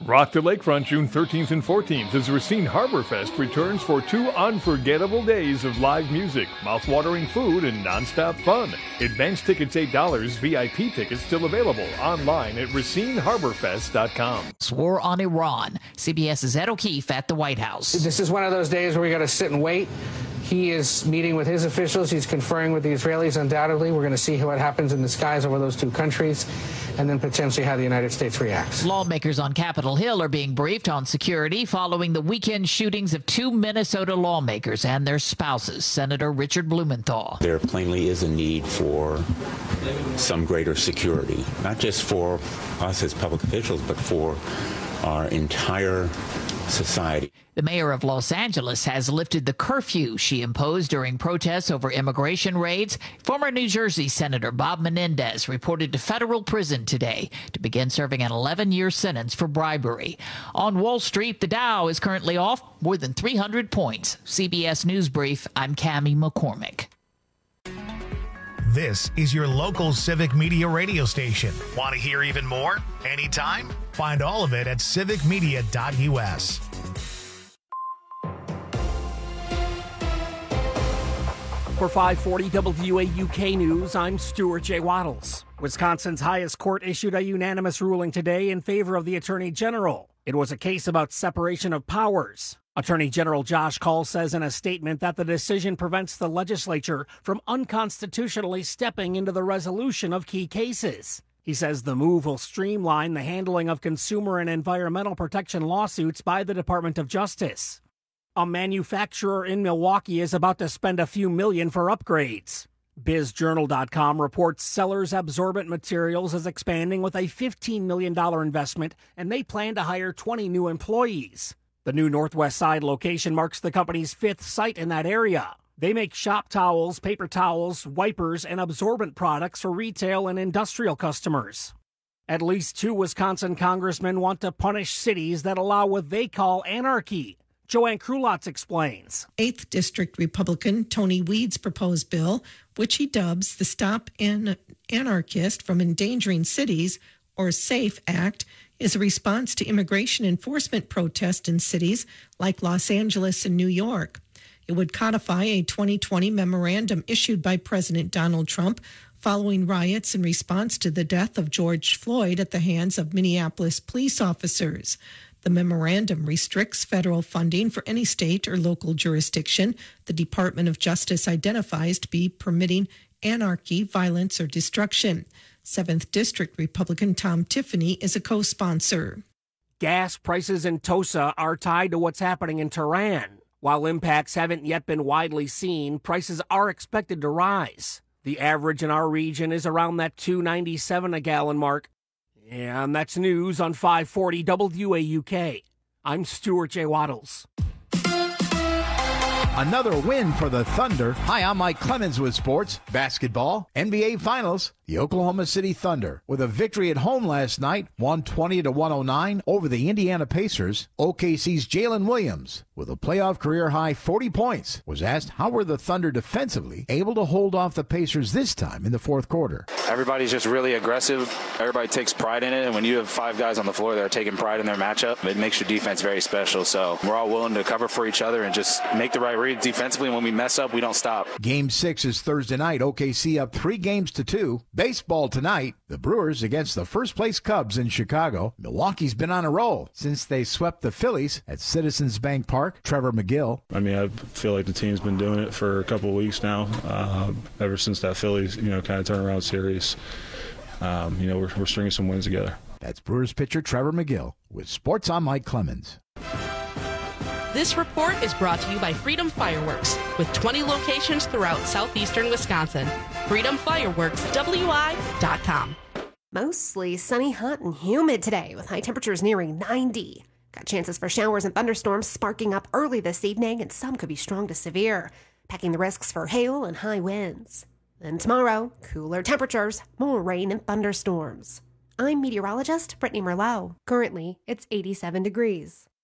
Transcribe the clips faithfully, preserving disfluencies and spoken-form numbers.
Rock the Lakefront June thirteenth and fourteenth as Racine Harbor Fest returns for two unforgettable days of live music, mouth-watering food, and nonstop fun. Advance tickets eight dollars, V I P tickets still available online at racine harbor fest dot com. War on Iran. CBS's Ed O'Keefe at the White House. This is one of those days where we got to sit and wait. He is meeting with his officials. He's conferring with the Israelis, undoubtedly. We're going to see what happens in the skies over those two countries, and then potentially how the United States reacts. Lawmakers on Capitol Hill are being briefed on security following the weekend shootings of two Minnesota lawmakers and their spouses. Senator Richard Blumenthal. There plainly is a need for some greater security, not just for us as public officials, but for our entire society. The mayor of Los Angeles has lifted the curfew she imposed during protests over immigration raids. Former New Jersey Senator Bob Menendez reported to federal prison today to begin serving an eleven-year sentence for bribery. On Wall Street, the Dow is currently off more than three hundred points. C B S News Brief, I'm Cammie McCormick. This is your local Civic Media radio station. Want to hear even more? Anytime? Find all of it at civic media dot U S. For five forty W A U K News, I'm Stuart J. Waddles. Wisconsin's highest court issued a unanimous ruling today in favor of the Attorney General. It was a case about separation of powers. Attorney General Josh Kaul says in a statement that the decision prevents the legislature from unconstitutionally stepping into the resolution of key cases. He says the move will streamline the handling of consumer and environmental protection lawsuits by the Department of Justice. A manufacturer in Milwaukee is about to spend a few million for upgrades. Biz Journal dot com reports Sellers Absorbent Materials is expanding with a fifteen million dollars investment, and they plan to hire twenty new employees. The new Northwest Side location marks the company's fifth site in that area. They make shop towels, paper towels, wipers, and absorbent products for retail and industrial customers. At least two Wisconsin congressmen want to punish cities that allow what they call anarchy. Joanne Krulotz explains. eighth District Republican Tony Weed's proposed bill, which he dubs the Stop An- Anarchist from Endangering Cities, or SAFE Act, is a response to immigration enforcement protests in cities like Los Angeles and New York. It would codify a twenty twenty memorandum issued by President Donald Trump following riots in response to the death of George Floyd at the hands of Minneapolis police officers. The memorandum restricts federal funding for any state or local jurisdiction the Department of Justice identifies to be permitting anarchy, violence, or destruction. seventh District Republican Tom Tiffany is a co-sponsor. Gas prices in Tosa are tied to what's happening in Tehran. While impacts haven't yet been widely seen, prices are expected to rise. The average in our region is around that two ninety-seven a gallon mark. And that's news on five forty W A U K. I'm Stuart J. Waddles. Another win for the Thunder. Hi, I'm Mike Clemens with sports. Basketball, N B A Finals. The Oklahoma City Thunder, with a victory at home last night, one twenty to one oh nine over the Indiana Pacers. O K C's Jalen Williams, with a playoff career-high forty points, was asked how were the Thunder defensively able to hold off the Pacers this time in the fourth quarter. Everybody's just really aggressive. Everybody takes pride in it, and when you have five guys on the floor that are taking pride in their matchup, it makes your defense very special. So we're all willing to cover for each other and just make the right reads defensively. When we mess up, we don't stop. Game six is Thursday night. O K C up three games to two. Baseball tonight, the Brewers against the first-place Cubs in Chicago. Milwaukee's been on a roll since they swept the Phillies at Citizens Bank Park. Trevor McGill. I mean, I feel like the team's been doing it for a couple of weeks now, uh, ever since that Phillies, you know, kind of turnaround series. Um, you know, we're, we're stringing some wins together. That's Brewers pitcher Trevor McGill. With sports, I'm Mike Clemens. This report is brought to you by Freedom Fireworks, with twenty locations throughout southeastern Wisconsin. freedom fireworks w i dot com. Mostly sunny, hot, and humid today, with high temperatures nearing ninety. Got chances for showers and thunderstorms sparking up early this evening, and some could be strong to severe, packing the risks for hail and high winds. Then tomorrow, cooler temperatures, more rain and thunderstorms. I'm meteorologist Brittany Merlot. Currently, it's eighty-seven degrees.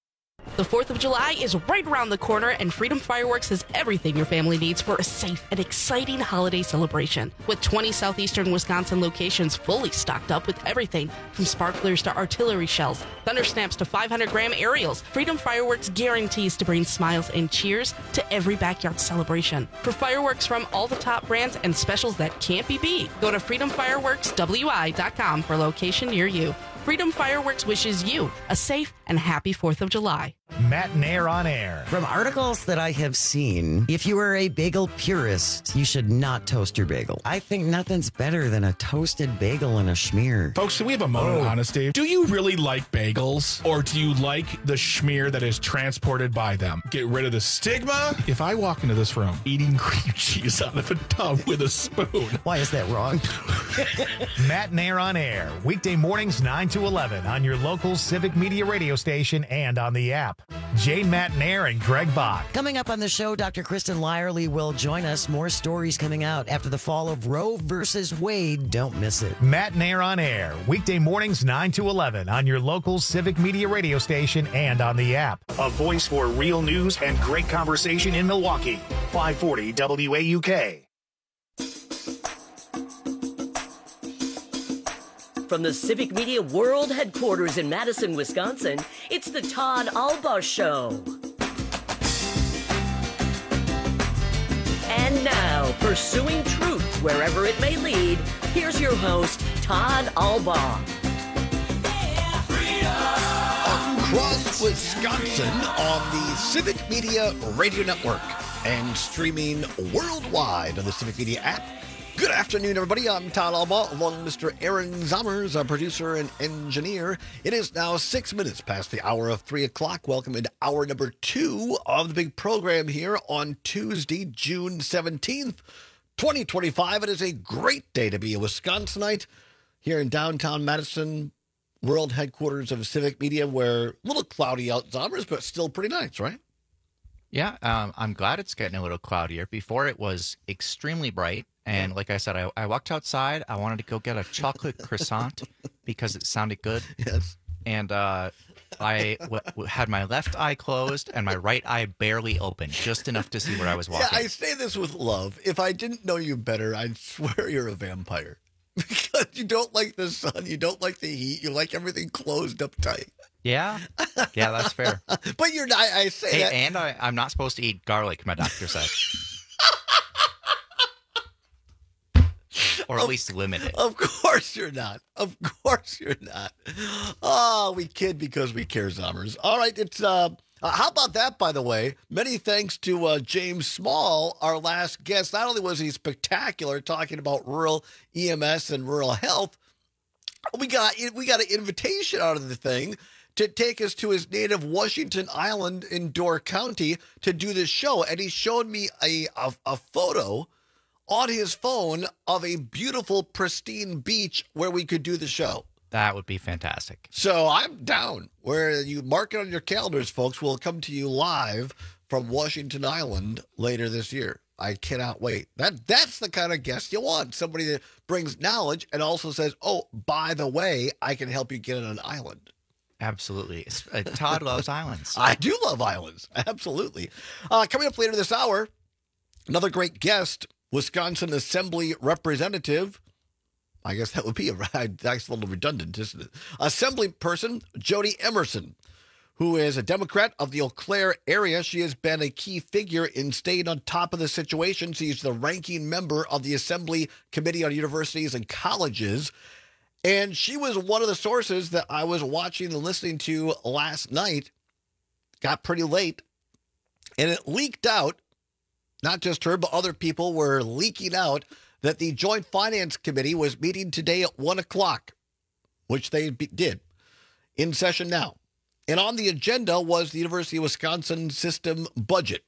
The fourth of July is right around the corner, and Freedom Fireworks has everything your family needs for a safe and exciting holiday celebration. With twenty southeastern Wisconsin locations fully stocked up with everything from sparklers to artillery shells, thunder snaps to five hundred gram aerials, Freedom Fireworks guarantees to bring smiles and cheers to every backyard celebration. For fireworks from all the top brands and specials that can't be beat, go to freedom fireworks w i dot com for a location near you. Freedom Fireworks wishes you a safe and happy fourth of July. Matt Nair on air. From articles that I have seen, if you are a bagel purist, you should not toast your bagel. I think nothing's better than a toasted bagel and a schmear. Folks, do we have a moment Oh. of honesty? Do you really like bagels, or do you like the schmear that is transported by them? Get rid of the stigma. If I walk into this room eating cream cheese out of a tub with a spoon. Why is that wrong? Matt Nair on air. Weekday mornings nine to eleven on your local Civic Media radio station and on the app. Jane Matt Nair and Greg Bach. Coming up on the show, Doctor Kristen Lyerly will join us. More stories coming out after the fall of Roe versus Wade. Don't miss it. Matt Nair on air. Weekday mornings nine to eleven on your local Civic Media radio station and on the app. A voice for real news and great conversation in Milwaukee. five forty W A U K. From the Civic Media World Headquarters in Madison, Wisconsin, it's the Todd Alba Show. And now, pursuing truth wherever it may lead, here's your host, Todd Alba. Across Wisconsin on the Civic Media Radio Network and streaming worldwide on the Civic Media app. Good afternoon, everybody. I'm Todd Alba, along with Mister Aaron Zommers, our producer and engineer. It is now six minutes past the hour of three o'clock. Welcome into hour number two of the big program here on Tuesday, June seventeenth, twenty twenty-five. It is a great day to be a Wisconsinite here in downtown Madison, world headquarters of Civic Media, where a little cloudy out, Zommers, but still pretty nice, right? Yeah, um, I'm glad it's getting a little cloudier. Before it was extremely bright. And like I said, I, I walked outside. I wanted to go get a chocolate croissant because it sounded good. Yes. And uh, I w- w- had my left eye closed and my right eye barely open, just enough to see where I was walking. Yeah, I say this with love. If I didn't know you better, I'd swear you're a vampire. Because you don't like the sun, you don't like the heat, you like everything closed up tight. Yeah, yeah, that's fair. But you're not, I say hey, that. And I, I'm not supposed to eat garlic, my doctor said. Or at of, least limit it. Of course you're not. Of course you're not. Oh, we kid because we care, Zommers. All right, it's uh, uh how about that, by the way? Many thanks to uh, James Small, our last guest. Not only was he spectacular talking about rural E M S and rural health, we got we got an invitation out of the thing to take us to his native Washington Island in Door County to do this show. And he showed me a a, a photo on his phone of a beautiful, pristine beach where we could do the show. That would be fantastic. So I'm down. Where you mark it on your calendars, folks. We'll come to you live from Washington Island later this year. I cannot wait. That That's the kind of guest you want. Somebody that brings knowledge and also says, oh, by the way, I can help you get on an island. Absolutely. Uh, Todd loves islands. I do love islands. Absolutely. Uh, coming up later this hour, another great guest, Wisconsin Assembly Representative, I guess that would be a, that's a little redundant, isn't it? Assembly person, Jody Emerson, who is a Democrat of the Eau Claire area. She has been a key figure in staying on top of the situation. She's the ranking member of the Assembly Committee on Universities and Colleges. And she was one of the sources that I was watching and listening to last night. Got pretty late. And it leaked out. Not just her, but other people were leaking out that the Joint Finance Committee was meeting today at one o'clock, which they be- did, in session now. And on the agenda was the University of Wisconsin system budget.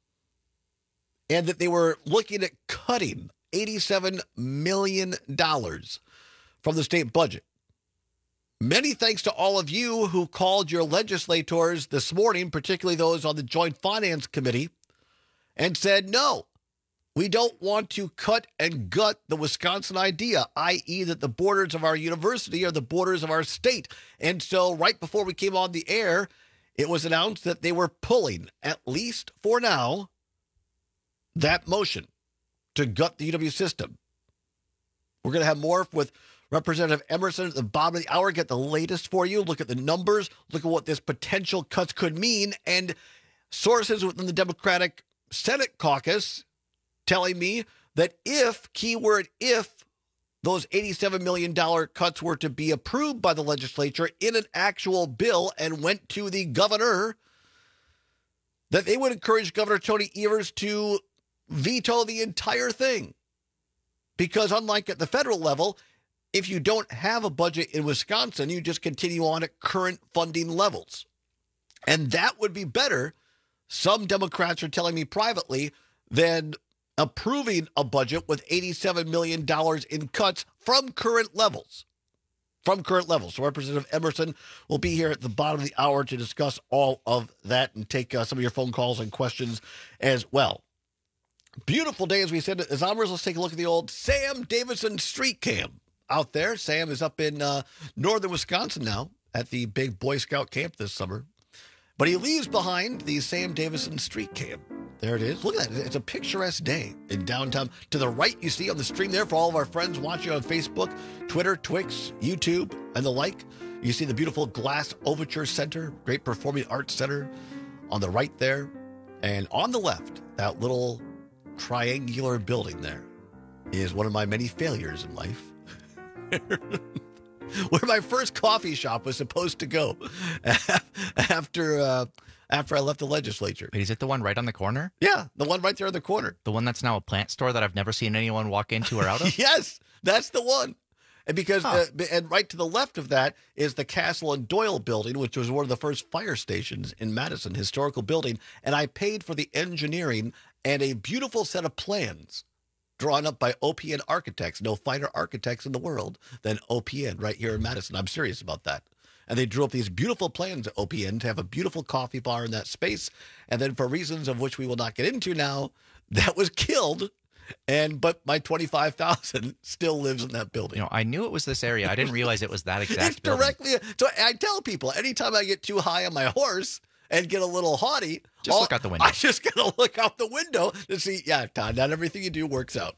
And that they were looking at cutting eighty-seven million dollars from the state budget. Many thanks to all of you who called your legislators this morning, particularly those on the Joint Finance Committee, and said, no, we don't want to cut and gut the Wisconsin idea, that is that the borders of our university are the borders of our state. And so right before we came on the air, it was announced that they were pulling, at least for now, that motion to gut the U W system. We're going to have more with Representative Emerson at the bottom of the hour. Get the latest for you. Look at the numbers. Look at what this potential cuts could mean. And sources within the Democratic Senate caucus telling me that if, keyword if, those eighty-seven million dollars cuts were to be approved by the legislature in an actual bill and went to the governor, that they would encourage Governor Tony Evers to veto the entire thing. Because unlike at the federal level, if you don't have a budget in Wisconsin, you just continue on at current funding levels. And that would be better, some Democrats are telling me privately, than approving a budget with eighty-seven million dollars in cuts from current levels. From current levels. So Representative Emerson will be here at the bottom of the hour to discuss all of that and take uh, some of your phone calls and questions as well. Beautiful day, as we said. As Zombers, let's take a look at the old Sam Davidson Street Camp out there. Sam is up in uh, northern Wisconsin now at the big Boy Scout camp this summer. But he leaves behind the Sam Davidson Street Camp. There it is. Look at that. It's a picturesque day in downtown. To the right, you see on the stream there for all of our friends watching on Facebook, Twitter, Twix, YouTube, and the like. You see the beautiful Glass Overture Center, great performing arts center on the right there. And on the left, that little triangular building there is one of my many failures in life. Where my first coffee shop was supposed to go after uh, after I left the legislature. Wait, is it the one right on the corner? Yeah, the one right there on the corner. The one that's now a plant store that I've never seen anyone walk into or out of? Yes, that's the one. And because huh. uh, and right to the left of that is the Castle and Doyle building, which was one of the first fire stations in Madison, historical building. And I paid for the engineering and a beautiful set of plans drawn up by O P N architects. No finer architects in the world than O P N right here in Madison. I'm serious about that. And they drew up these beautiful plans at O P N to have a beautiful coffee bar in that space. And then for reasons of which we will not get into now, that was killed. And but my twenty-five thousand still lives in that building. You know, I knew it was this area. I didn't realize it was that exact it's directly. So I tell people, anytime I get too high on my horse and get a little haughty, just all, look out the window. I just gotta look out the window to see. Yeah, Todd, not everything you do works out.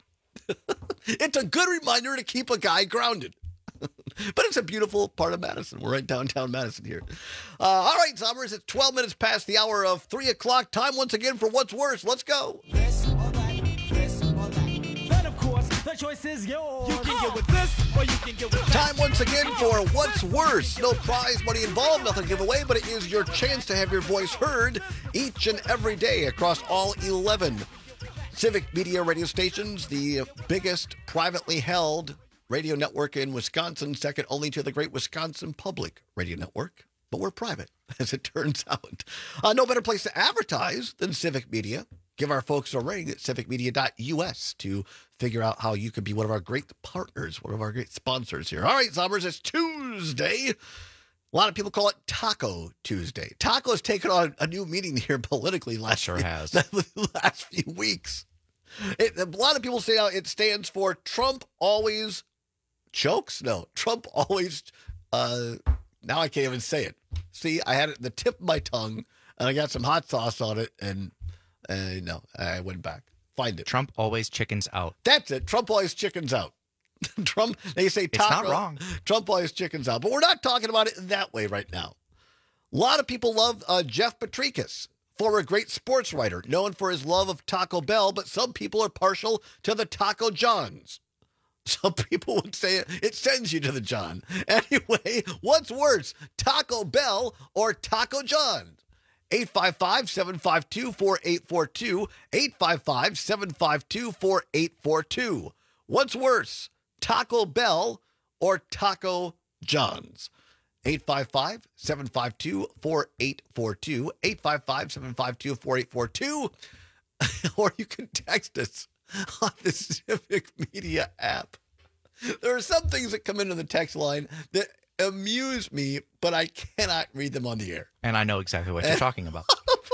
It's a good reminder to keep a guy grounded. But it's a beautiful part of Madison. We're right downtown Madison here. Uh, all right, Zombers, it's twelve minutes past the hour of three o'clock. Time once again for What's Worse. Let's go. This or that, this or that. Then, of course, the choice is yours. You can get with this or you can get with that. Time once again for What's Worse. No prize money involved, nothing to give away, but it is your chance to have your voice heard each and every day across all eleven Civic Media radio stations, the biggest privately held radio network in Wisconsin, second only to the Great Wisconsin Public Radio Network. But we're private, as it turns out. Uh, no better place to advertise than Civic Media. Give our folks a ring at civic media dot U S to figure out how you could be one of our great partners, one of our great sponsors here. All right, Zombers, it's Tuesday. A lot of people call it Taco Tuesday. Taco has taken on a new meaning here politically last sure few, has. the last few weeks. It, a lot of people say it stands for Trump always chokes. No, Trump always. Uh, now I can't even say it. See, I had it at the tip of my tongue, and I got some hot sauce on it, and uh, no, I went back. Find it. Trump always chickens out. That's it. Trump always chickens out. Trump, they say taco. It's not wrong. Trump always chickens out. But we're not talking about it in that way right now. A lot of people love uh, Jeff Petrikis, former great sports writer, known for his love of Taco Bell, but some people are partial to the Taco Johns. Some people would say it, it sends you to the John. Anyway, what's worse, Taco Bell or Taco John? eight five five, seven five two, four eight four two, eight five five, seven five two, four eight four two. What's worse, Taco Bell or Taco John's? eight five five, seven five two, four eight four two, eight five five, seven five two, four eight four two, or you can text us on the Civic Media app. There are some things that come into the text line that amuse me, but I cannot read them on the air. And I know exactly what you're talking about.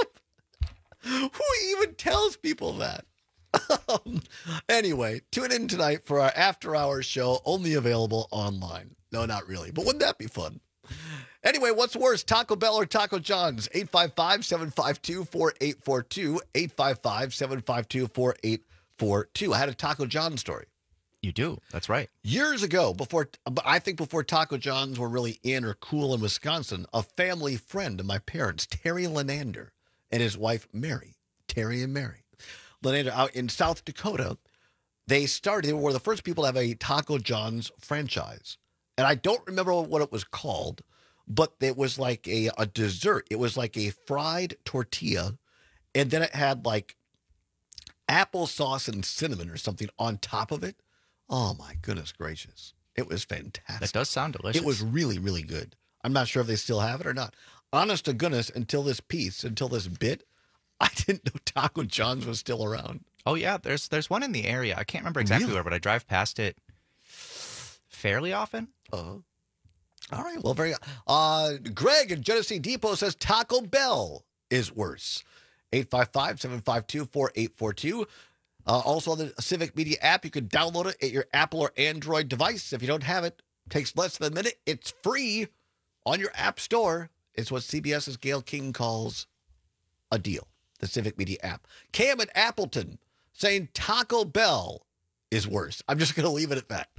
Who even tells people that? Um, anyway, tune in tonight for our after hours show, only available online. No, not really. But wouldn't that be fun? Anyway, what's worse, Taco Bell or Taco John's? eight five five, seven five two, four eight four two, eight five five, seven five two, four eight four two. I had a Taco John story. You do. That's right. Years ago, before I think before Taco John's were really in or cool in Wisconsin, a family friend of my parents, Terry Lenander, and his wife, Mary, Terry and Mary Lenander, out in South Dakota, they started, they were the first people to have a Taco John's franchise. And I don't remember what it was called, but it was like a, a dessert. It was like a fried tortilla, and then it had like applesauce and cinnamon or something on top of it. Oh, my goodness gracious. It was fantastic. That does sound delicious. It was really, really good. I'm not sure if they still have it or not. Honest to goodness, until this piece, until this bit, I didn't know Taco John's was still around. Oh, yeah. There's there's one in the area. I can't remember exactly Really? where, but I drive past it fairly often. Uh-huh. All right. Well, very uh Greg in Genesee Depot says Taco Bell is worse. eight five five, seven five two, four eight four two. Uh, also on the Civic Media app, you can download it at your Apple or Android device. If you don't have it, it takes less than a minute. It's free on your app store. It's what CBS's Gail King calls a deal. The Civic Media app. Cam at Appleton saying Taco Bell is worse. I'm just going to leave it at that.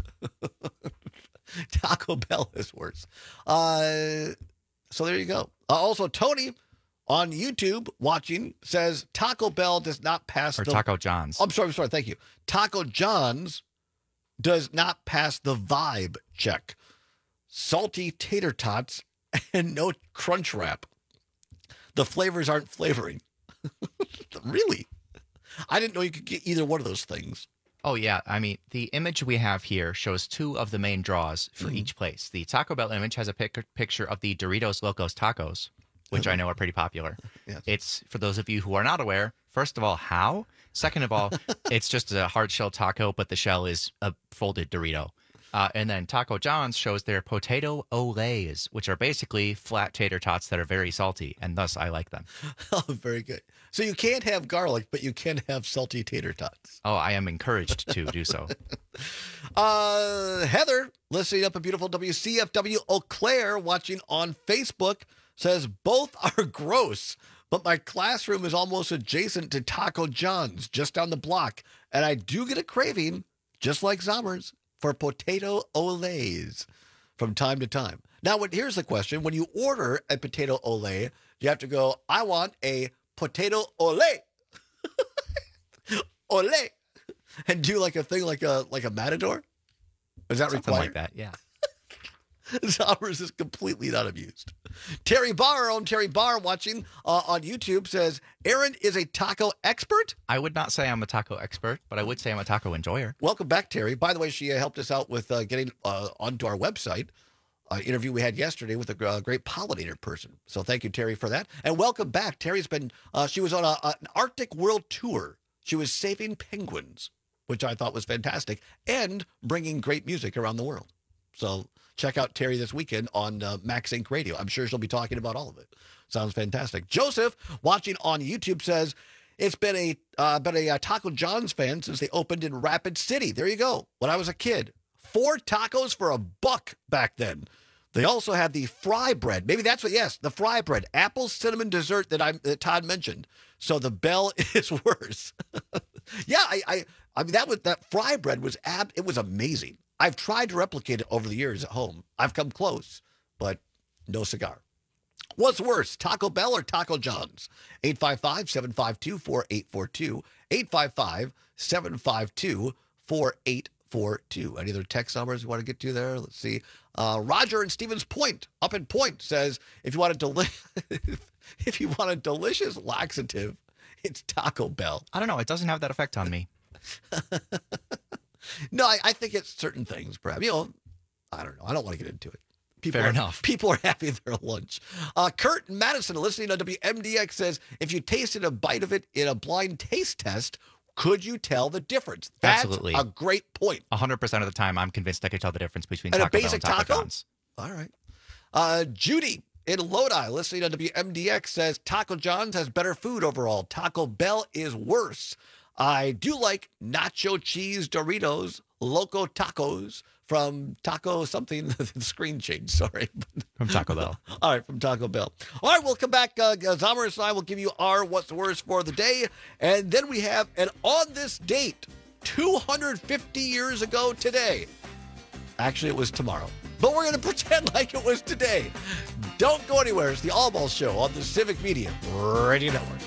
Taco Bell is worse. Uh, so there you go. Uh, also, Tony on YouTube watching says Taco Bell does not pass Or the... Taco John's. I'm sorry, I'm sorry. Thank you. Taco John's does not pass the vibe check. Salty tater tots and no crunch wrap. The flavors aren't flavoring. Really? I didn't know you could get either one of those things. Oh, yeah. I mean, the image we have here shows two of the main draws for Mhm. each place. The Taco Bell image has a pic- picture of the Doritos Locos Tacos, which I know are pretty popular. Yes. It's, for those of you who are not aware, first of all, how? Second of all, it's just a hard shell taco, but the shell is a folded Dorito. Uh, and then Taco John's shows their potato olays, which are basically flat tater tots that are very salty, and thus I like them. Oh, very good. So you can't have garlic, but you can have salty tater tots. Oh, I am encouraged to do so. Uh, Heather, listening up at beautiful W C F W Eau Claire, watching on Facebook, says both are gross, but my classroom is almost adjacent to Taco John's, just down the block, and I do get a craving, just like Zommers, for potato olays from time to time. Now, when, here's the question. When you order a potato olay, you have to go, I want a potato olay. Olay. And do like a thing like a like a matador? Is that Something required? like that, yeah. Zommers is completely not amused. Terry Barr, own Terry Barr, watching uh, on YouTube, says, Aaron is a taco expert. I would not say I'm a taco expert, but I would say I'm a taco enjoyer. Welcome back, Terry. By the way, she uh, helped us out with uh, getting uh, onto our website. Uh, interview we had yesterday with a uh, great pollinator person. So thank you, Terry, for that. And welcome back. Terry's been, uh, she was on a, an Arctic World Tour. She was saving penguins, which I thought was fantastic, and bringing great music around the world. So check out Terry this weekend on uh, Max Inc Radio. I'm sure she'll be talking about all of it. Sounds fantastic. Joseph, watching on YouTube, says, it's been a uh, been a uh, Taco John's fan since they opened in Rapid City. There you go. When I was a kid, four tacos for a buck back then. They also had the fry bread. Maybe that's what, yes, the fry bread. Apple cinnamon dessert that, I, that Todd mentioned. So the Bell is worse. yeah, I, I I mean, that was that fry bread was, ab, it was amazing. I've tried to replicate it over the years at home. I've come close, but no cigar. What's worse, Taco Bell or Taco John's? eight five five, seven five two, four eight four two. eight five five, seven five two, four eight four two. Any other text numbers you want to get to there? Let's see. Uh, Roger in Stevens Point, up in Point, says, if you want a deli- if you want a delicious laxative, it's Taco Bell. I don't know. It doesn't have that effect on me. No, I, I think it's certain things, perhaps. You know, I don't know. I don't want to get into it. People Fair are, enough. People are having their lunch. Uh, Kurt in Madison, listening on W M D X, says, if you tasted a bite of it in a blind taste test, could you tell the difference? That's Absolutely. a great point. one hundred percent of the time, I'm convinced I could tell the difference between And a Taco Bell basic and Taco, taco? John's. All right. Uh, Judy in Lodi, listening on W M D X, says, Taco John's has better food overall. Taco Bell is worse. I do like nacho cheese Doritos, Loco Tacos from Taco something. The screen changed, sorry. From Taco Bell. All right, from Taco Bell. All right, we'll come back. Uh, Zamaris and I will give you our What's Worst for the day. And then we have, and on this date, two hundred fifty years ago today, actually it was tomorrow, but we're going to pretend like it was today. Don't go anywhere. It's the All Ball Show on the Civic Media Radio Network.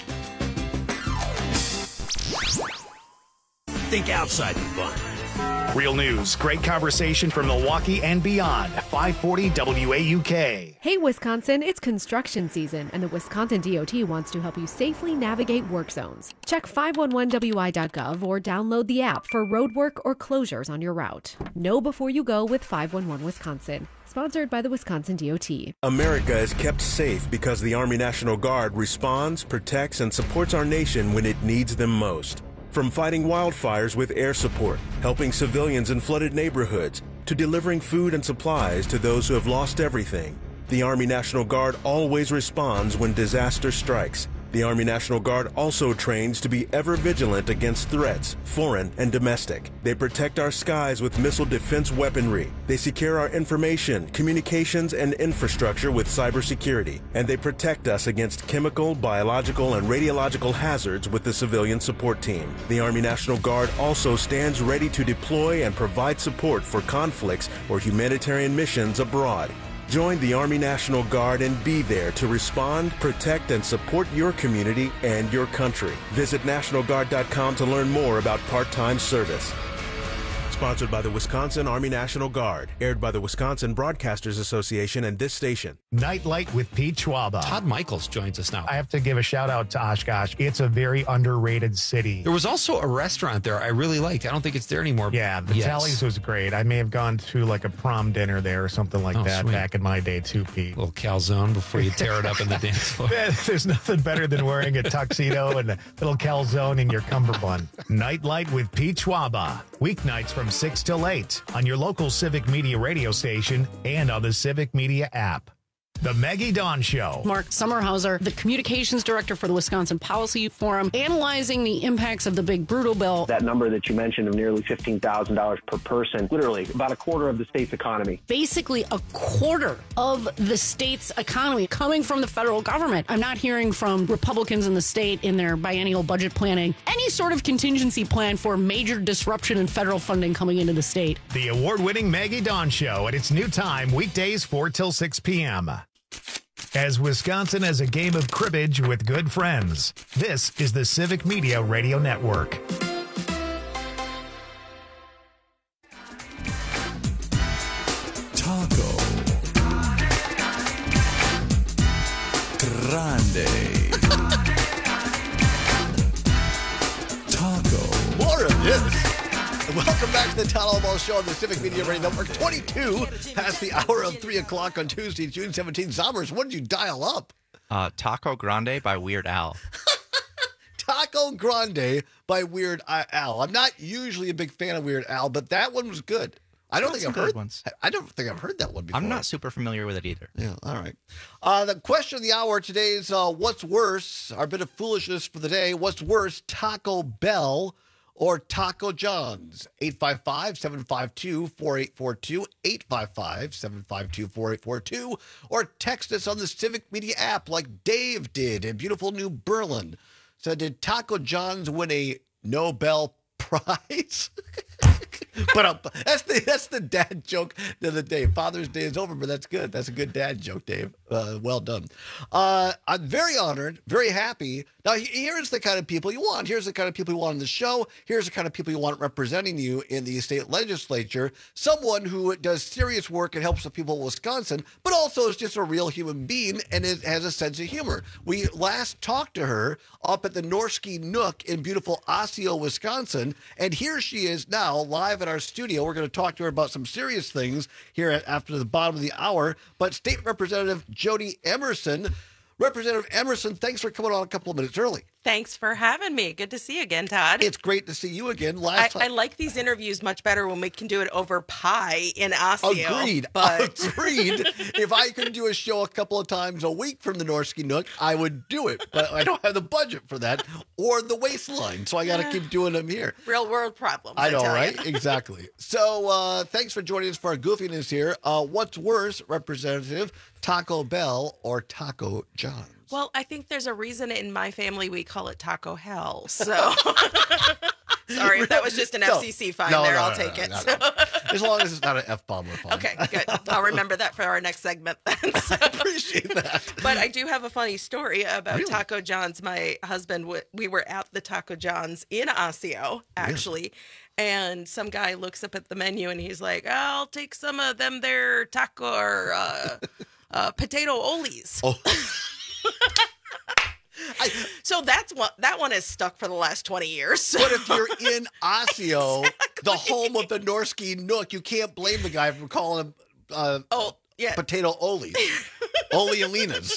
Think outside the box. Real news, great conversation from Milwaukee and beyond. five forty W A U K. Hey, Wisconsin, it's construction season, and the Wisconsin D O T wants to help you safely navigate work zones. Check five one one W I dot gov or download the app for road work or closures on your route. Know before you go with five one one Wisconsin. Sponsored by the Wisconsin D O T. America is kept safe because the Army National Guard responds, protects, and supports our nation when it needs them most. From fighting wildfires with air support, helping civilians in flooded neighborhoods, to delivering food and supplies to those who have lost everything, the Army National Guard always responds when disaster strikes. The Army National Guard also trains to be ever vigilant against threats, foreign and domestic. They protect our skies with missile defense weaponry. They secure our information, communications, and infrastructure with cybersecurity. And they protect us against chemical, biological, and radiological hazards with the civilian support team. The Army National Guard also stands ready to deploy and provide support for conflicts or humanitarian missions abroad. Join the Army National Guard and be there to respond, protect, and support your community and your country. Visit National Guard dot com to learn more about part-time service. Sponsored by the Wisconsin Army National Guard. Aired by the Wisconsin Broadcasters Association and this station. Nightlight with Pete Schwaba. Todd Michaels joins us now. I have to give a shout out to Oshkosh. It's a very underrated city. There was also a restaurant there I really liked. I don't think it's there anymore. Yeah, the yes. Tallies was great. I may have gone to like a prom dinner there or something like oh, that sweet. back in my day too, Pete. A little calzone before you tear it up in the dance floor. There's nothing better than wearing a tuxedo and a little calzone in your cummerbund. Nightlight with Pete Schwaba. Weeknights from six till eight on your local Civic Media radio station and on the Civic Media app. The Maggie Dawn Show. Mark Sommerhauser, the communications director for the Wisconsin Policy Forum, analyzing the impacts of the big brutal bill. That number that you mentioned of nearly fifteen thousand dollars per person, literally about a quarter of the state's economy. Basically a quarter of the state's economy coming from the federal government. I'm not hearing from Republicans in the state in their biennial budget planning any sort of contingency plan for major disruption in federal funding coming into the state. The award-winning Maggie Dawn Show at its new time, weekdays four till six p.m. As Wisconsin has a game of cribbage with good friends, this is the Civic Media Radio Network. Taco Grande Taco. More of this. Welcome back to the Todd All Ball Show on the Civic Media Radio Network. twenty-two past the hour of three o'clock on Tuesday, June seventeenth. Zommers, what did you dial up? Uh, Taco Grande by Weird Al. Taco Grande by Weird Al. I'm not usually a big fan of Weird Al, but that one was good. I don't think I've heard ones. I don't think I've heard that one before. I'm not super familiar with it either. Yeah, all right. Uh, the question of the hour today is uh, what's worse? Our bit of foolishness for the day. What's worse, Taco Bell or Taco John's? eight five five, seven five two, four eight four two, eight five five, seven five two, four eight four two, or text us on the Civic Media app like Dave did in beautiful New Berlin. So did Taco John's win a Nobel Prize? But uh, that's the that's the dad joke of the day. Father's Day is over, but that's good. That's a good dad joke, Dave. Uh, well done. Uh, I'm very honored, very happy. Now, here's the kind of people you want. Here's the kind of people you want on the show. Here's the kind of people you want representing you in the state legislature. Someone who does serious work and helps the people of Wisconsin, but also is just a real human being and it has a sense of humor. We last talked to her up at the Norski Nook in beautiful Osseo, Wisconsin, and here she is now live in our studio. We're going to talk to her about some serious things here at, after the bottom of the hour. But State Representative Jody Emerson, Representative Emerson, thanks for coming on a couple of minutes early. Thanks for having me. Good to see you again, Todd. It's great to see you again. Last I, I time. like these interviews much better when we can do it over pie in Osseo. Agreed. But... Agreed. If I could do a show a couple of times a week from the Norsky Nook, I would do it. But I don't have the budget for that or the waistline, so I got to keep doing them here. Real world problems. I know, I tell right? you. Exactly. So uh, thanks for joining us for our goofiness here. Uh, what's worse, Representative, Taco Bell or Taco John's? Well, I think there's a reason in my family we call it Taco Hell. So sorry if that was just an No. F C C fine No, there. no, I'll no, take no, it. no, no. As long as it's not an F-bomb, we're fine. Okay, good. I'll remember that for our next segment then. So. I appreciate that. But I do have a funny story about Really? Taco John's. My husband, w- we were at the Taco John's in Osseo, actually. And some guy looks up at the menu and he's like, I'll take some of them there taco or uh, uh, potato olis. Oh. I, so that's one, that one is stuck for the last twenty years. But if you're in Osseo, the home of the Norsky Nook, you can't blame the guy for calling them uh, oh, yeah. potato Oli. Olialinas.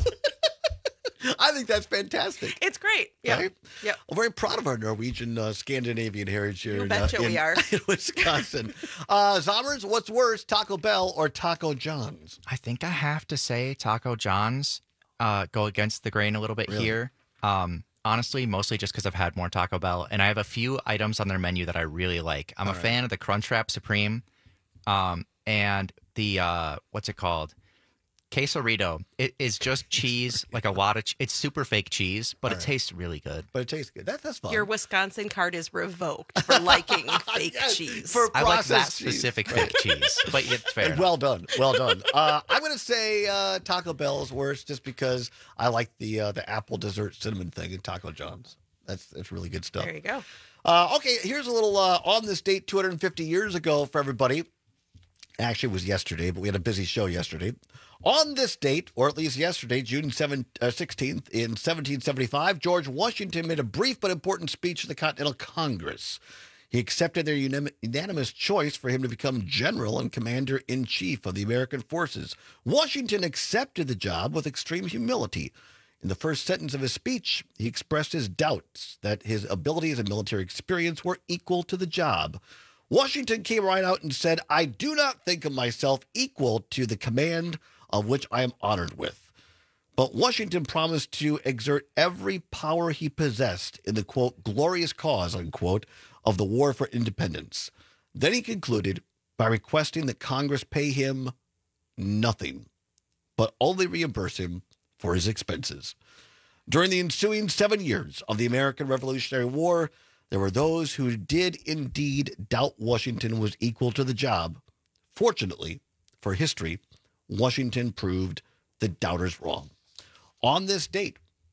I think that's fantastic. It's great. Yeah. Right? Yeah. I'm very proud of our Norwegian uh, Scandinavian heritage here You in, betcha uh, in, we are. in Wisconsin. Uh, Zommers, what's worse, Taco Bell or Taco John's? I think I have to say Taco John's. Uh, go against the grain a little bit Really? here. Um, honestly, mostly just because I've had more Taco Bell, and I have a few items on their menu that I really like. I'm All a right. fan of the Crunchwrap Supreme, um, and the uh, what's it called? Quesarito. It is just cheese, like a lot of. Ch- it's super fake cheese, but All it right. tastes really good. But it tastes good. That, that's fun. Your Wisconsin card is revoked for liking fake Yes, cheese. for I like that processed cheese. specific fake cheese, but it's fair. Well done, well done. Uh, I'm going to say uh, Taco Bell is worse, just because I like the uh, the apple dessert cinnamon thing in Taco John's. That's that's really good stuff. There you go. Uh, okay, here's a little uh, on this date two hundred fifty years ago for everybody. Actually, it was yesterday, but we had a busy show yesterday. On this date, or at least yesterday, June sixteenth, in seventeen seventy-five, George Washington made a brief but important speech to the Continental Congress. He accepted their unanim- unanimous choice for him to become general and commander-in-chief of the American forces. Washington accepted the job with extreme humility. In the first sentence of his speech, he expressed his doubts that his abilities and military experience were equal to the job. Washington came right out and said, I do not think of myself equal to the command of which I am honored with. But Washington promised to exert every power he possessed in the, quote, glorious cause, unquote, of the war for independence. Then he concluded by requesting that Congress pay him nothing, but only reimburse him for his expenses. During the ensuing seven years of the American Revolutionary War, there were those who did indeed doubt Washington was equal to the job. Fortunately, for history, Washington proved the doubters wrong. On this date,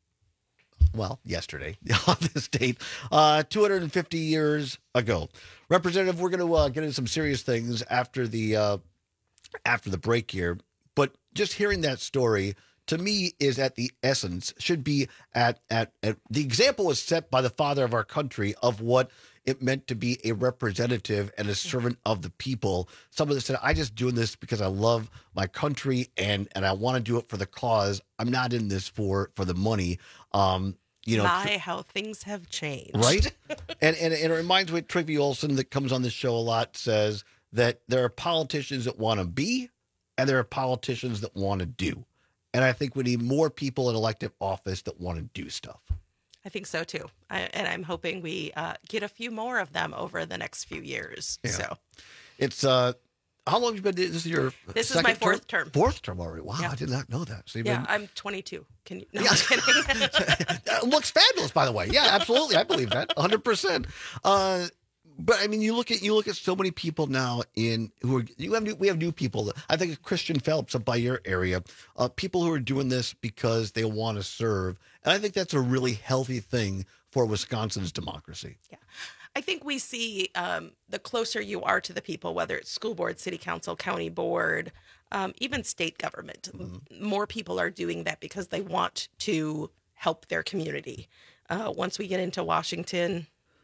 well, yesterday, on this date, uh, two hundred fifty years ago, Representative, we're going to uh, get into some serious things after the uh, after the break here. But just hearing that story, to me, is at the essence, should be at, at, at the example was set by the father of our country of what it meant to be a representative and a servant of the people. Someone that said, I just doing this because I love my country and, and I want to do it for the cause. I'm not in this for, for the money. Um, you know, My, how things have changed. right? and, and, and it reminds me of Trivia Olson that comes on this show a lot, says that there are politicians that want to be and there are politicians that want to do. And I think we need more people in elective office that want to do stuff. I think so too. I, and I'm hoping we uh, get a few more of them over the next few years. Yeah. So It's, uh, how long have you been, this is your This is my second fourth term. Fourth term already. Wow, Yeah. I did not know that. So you've yeah, been- I'm twenty-two. Can you? No, Yeah. I'm kidding. It looks fabulous, by the way. Yeah, absolutely. I believe that one hundred percent. Uh, but I mean, you look at you look at so many people now in who are you have new, we have new people. I think Christian Phelps up by your area, uh, people who are doing this because they want to serve, and I think that's a really healthy thing for Wisconsin's democracy. Yeah. I think we see um, the closer you are to the people, whether it's school board, city council, county board, um, even state government, Mm-hmm. more people are doing that because they want to help their community. Uh, once we get into Washington,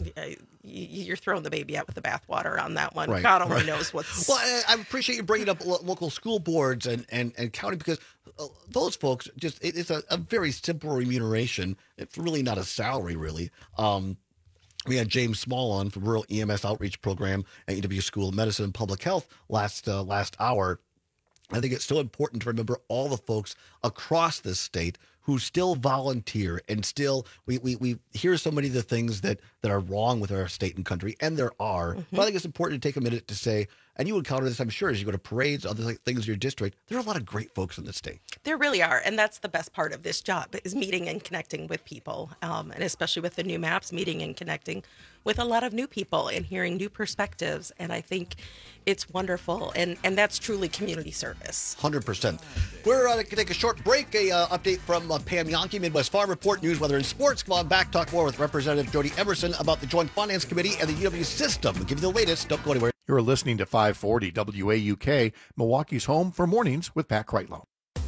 uh, you're throwing the baby out with the bathwater on that one. Right, God only right. knows what's. Well, I, I appreciate you bringing up lo- local school boards and, and, and county, because uh, those folks just, it, it's a, a very simple remuneration. It's really not a salary, really. Um, we had James Small on from Rural E M S Outreach Program at U W School of Medicine and Public Health last uh, last hour. I think it's so important to remember all the folks across this state who still volunteer and still, we, we, we hear so many of the things that, that are wrong with our state and country, and there are. Mm-hmm. But I think it's important to take a minute to say, and you encounter this, I'm sure, as you go to parades, other like, things in your district, there are a lot of great folks in the state. There really are, and that's the best part of this job, is meeting and connecting with people, um, and especially with the new maps, meeting and connecting with a lot of new people and hearing new perspectives, and I think it's wonderful, and, and that's truly community service. one hundred percent. We're uh, going to take a short break, a uh, update from uh, Pam Yonke, Midwest Farm Report, news, weather, and sports. Come on back, talk more with Representative Jody Emerson about the Joint Finance Committee and the U W system. We'll give you the latest. Don't go anywhere. You're listening to five forty W A U K, Milwaukee's home for mornings with Pat Kreitlow.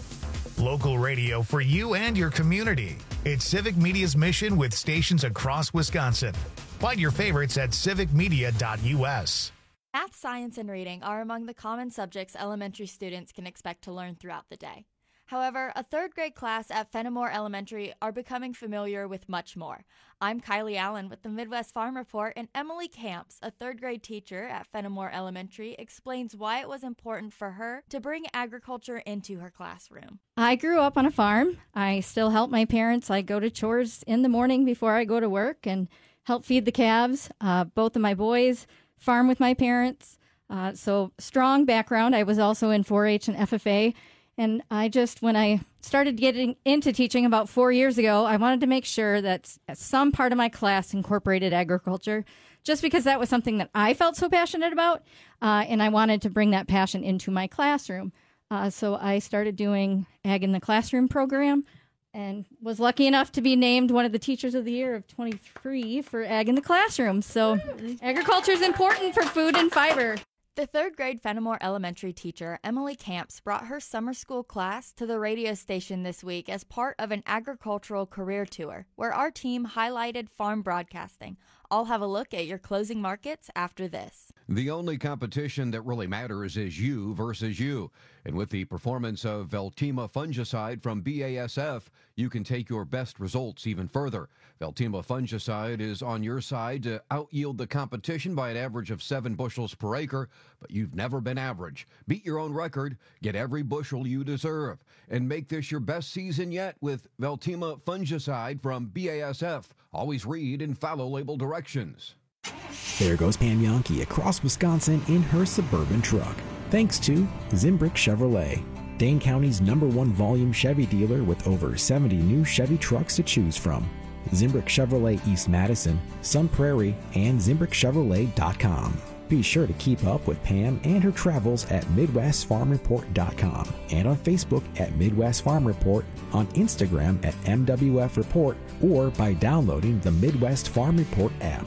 Local radio for you and your community. It's Civic Media's mission with stations across Wisconsin. Find your favorites at civic media dot U S. Math, science, and reading are among the common subjects elementary students can expect to learn throughout the day. However, a third grade class at Fenimore Elementary are becoming familiar with much more. I'm Kylie Allen with the Midwest Farm Report, and Emily Camps, a third grade teacher at Fenimore Elementary, explains why it was important for her to bring agriculture into her classroom. I grew up on a farm. I still help my parents. I go to chores in the morning before I go to work and help feed the calves. Uh, both of my boys farm with my parents. Uh, so strong background. I was also in four H and F F A. And I just, when I started getting into teaching about four years ago, I wanted to make sure that some part of my class incorporated agriculture, just because that was something that I felt so passionate about. Uh, and I wanted to bring that passion into my classroom. Uh, so I started doing Ag in the Classroom program and was lucky enough to be named one of the Teachers of the Year of twenty-three for Ag in the Classroom. So agriculture is important for food and fiber. The third grade Fenimore Elementary teacher, Emily Camps, brought her summer school class to the radio station this week as part of an agricultural career tour, where our team highlighted farm broadcasting. I'll have a look at your closing markets after this. The only competition that really matters is you versus you. And with the performance of Veltima fungicide from B A S F, you can take your best results even further. Veltima fungicide is on your side to out-yield the competition by an average of seven bushels per acre, but you've never been average. Beat your own record, get every bushel you deserve, and make this your best season yet with Veltima fungicide from B A S F. Always read and follow label directions. There goes Pam Yonke across Wisconsin in her Suburban truck. Thanks to Zimbrick Chevrolet, Dane County's number one volume Chevy dealer with over seventy new Chevy trucks to choose from. Zimbrick Chevrolet East Madison, Sun Prairie, and zimbrick chevrolet dot com. Be sure to keep up with Pam and her travels at midwest farm report dot com and on Facebook at Midwest Farm Report, on Instagram at M W F Report, or by downloading the Midwest Farm Report app.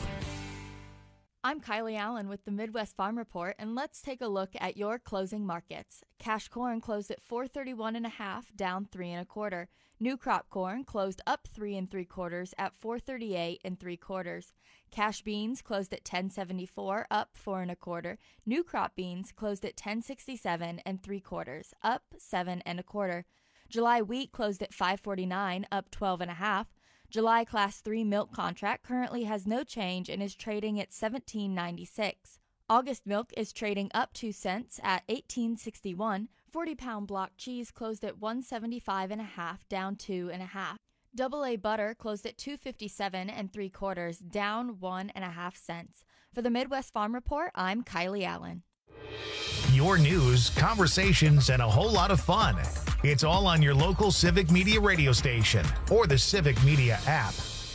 I'm Kylie Allen with the Midwest Farm Report, and let's take a look at your closing markets. Cash corn closed at four thirty-one and a half, down three and a quarter. New crop corn closed up three and three quarters at four thirty-eight and three quarters. Cash beans closed at ten seventy-four, up four and a quarter. New crop beans closed at ten sixty-seven and three quarters, up seven and a quarter. July wheat closed at five forty-nine, up twelve and a half. July Class three milk contract currently has no change and is trading at seventeen ninety-six. August milk is trading up two cents at eighteen sixty-one. forty pound block cheese closed at one seventy-five and a half, down two and a half. Double A butter closed at two fifty-seven and three quarters, down one and a half cents. For the Midwest Farm Report, I'm Kylie Allen. Your news, conversations, and a whole lot of fun. It's all on your local Civic Media radio station or the Civic Media app.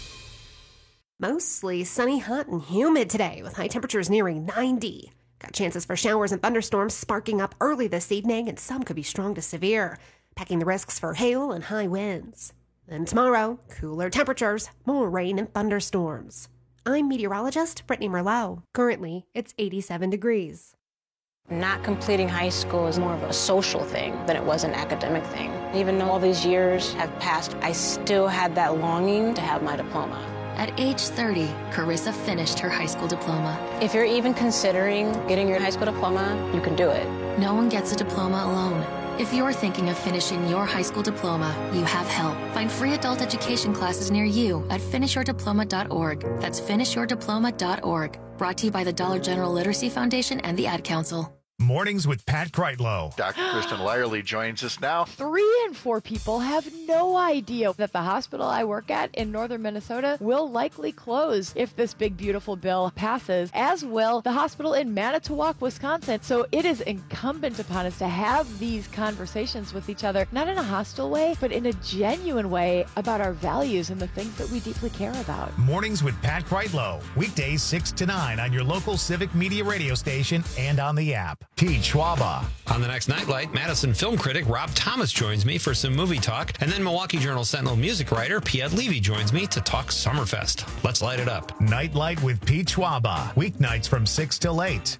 Mostly sunny, hot, and humid today with high temperatures nearing ninety. Got chances for showers and thunderstorms sparking up early this evening, and some could be strong to severe, packing the risks for hail and high winds. Then tomorrow, cooler temperatures, more rain and thunderstorms. I'm meteorologist Brittany Merlot. Currently, it's eighty-seven degrees. Not completing high school is more of a social thing than it was an academic thing. Even though all these years have passed, I still had that longing to have my diploma. At age thirty, Carissa finished her high school diploma. If you're even considering getting your high school diploma, you can do it. No one gets a diploma alone. If you're thinking of finishing your high school diploma, you have help. Find free adult education classes near you at finish your diploma dot org. That's finish your diploma dot org. Brought to you by the Dollar General Literacy Foundation and the Ad Council. Mornings with Pat Kreitlow. Doctor Kristen Lyerly joins us now. Three in four people have no idea that the hospital I work at in northern Minnesota will likely close if this big, beautiful bill passes, as will the hospital in Manitowoc, Wisconsin. So it is incumbent upon us to have these conversations with each other, not in a hostile way, but in a genuine way about our values and the things that we deeply care about. Mornings with Pat Kreitlow. Weekdays six to nine on your local Civic Media radio station and on the app. Pete Schwaba. On the next Nightlight, Madison film critic Rob Thomas joins me for some movie talk, and then Milwaukee Journal Sentinel music writer Piet Levy joins me to talk Summerfest. Let's light it up. Nightlight with Pete Schwaba. Weeknights from six till eight.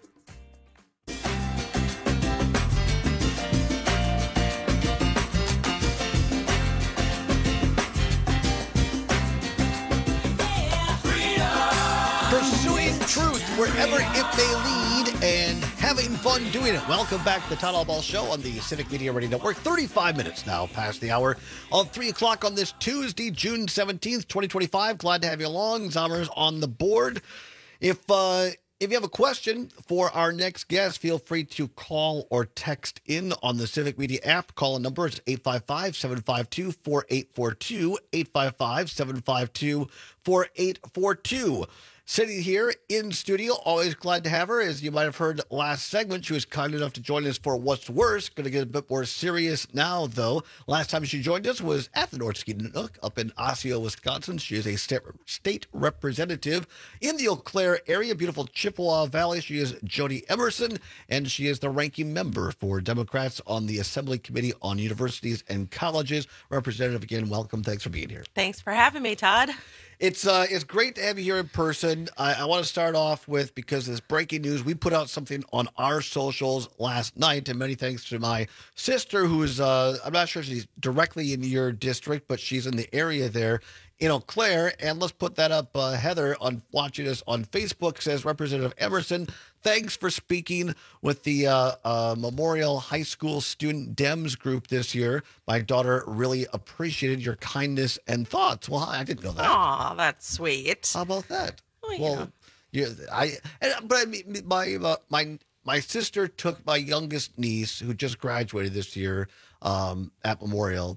Pursuing truth wherever it may lead and having fun doing it. Welcome back to the Todd Allball Show on the Civic Media Radio Network. thirty-five minutes now past the hour of three o'clock on this Tuesday, June seventeenth, twenty twenty-five. Glad to have you along. Zommer's on the board. If uh, if you have a question for our next guest, feel free to call or text in on the Civic Media app. Call a number. It's eight five five, seven five two, four eight four two, eight five five, seven five two, four eight four two. Sitting here in studio, always glad to have her. As you might have heard last segment, she was kind enough to join us for What's Worse. Going to get a bit more serious now, though. Last time she joined us was at the North Ski Nook up in Osseo, Wisconsin. She is a state representative in the Eau Claire area, beautiful Chippewa Valley. She is Joni Emerson, and she is the ranking member for Democrats on the Assembly Committee on Universities and Colleges. Representative, again, welcome. Thanks for being here. Thanks for having me, Todd. It's uh, it's great to have you here in person. I, I want to start off with, because this breaking news, we put out something on our socials last night, and many thanks to my sister, who's, uh, I'm not sure if she's directly in your district, but she's in the area there in Eau Claire. And let's put that up. Uh, Heather, on watching us on Facebook, says, Representative Emerson, thanks for speaking with the uh, uh, Memorial High School Student Dems group this year. My daughter really appreciated your kindness and thoughts. Well, I didn't know that. Aw, that's sweet. How about that? Oh, yeah. Well, yeah, I, and, but I mean, my, uh, my, my sister took my youngest niece, who just graduated this year um, at Memorial,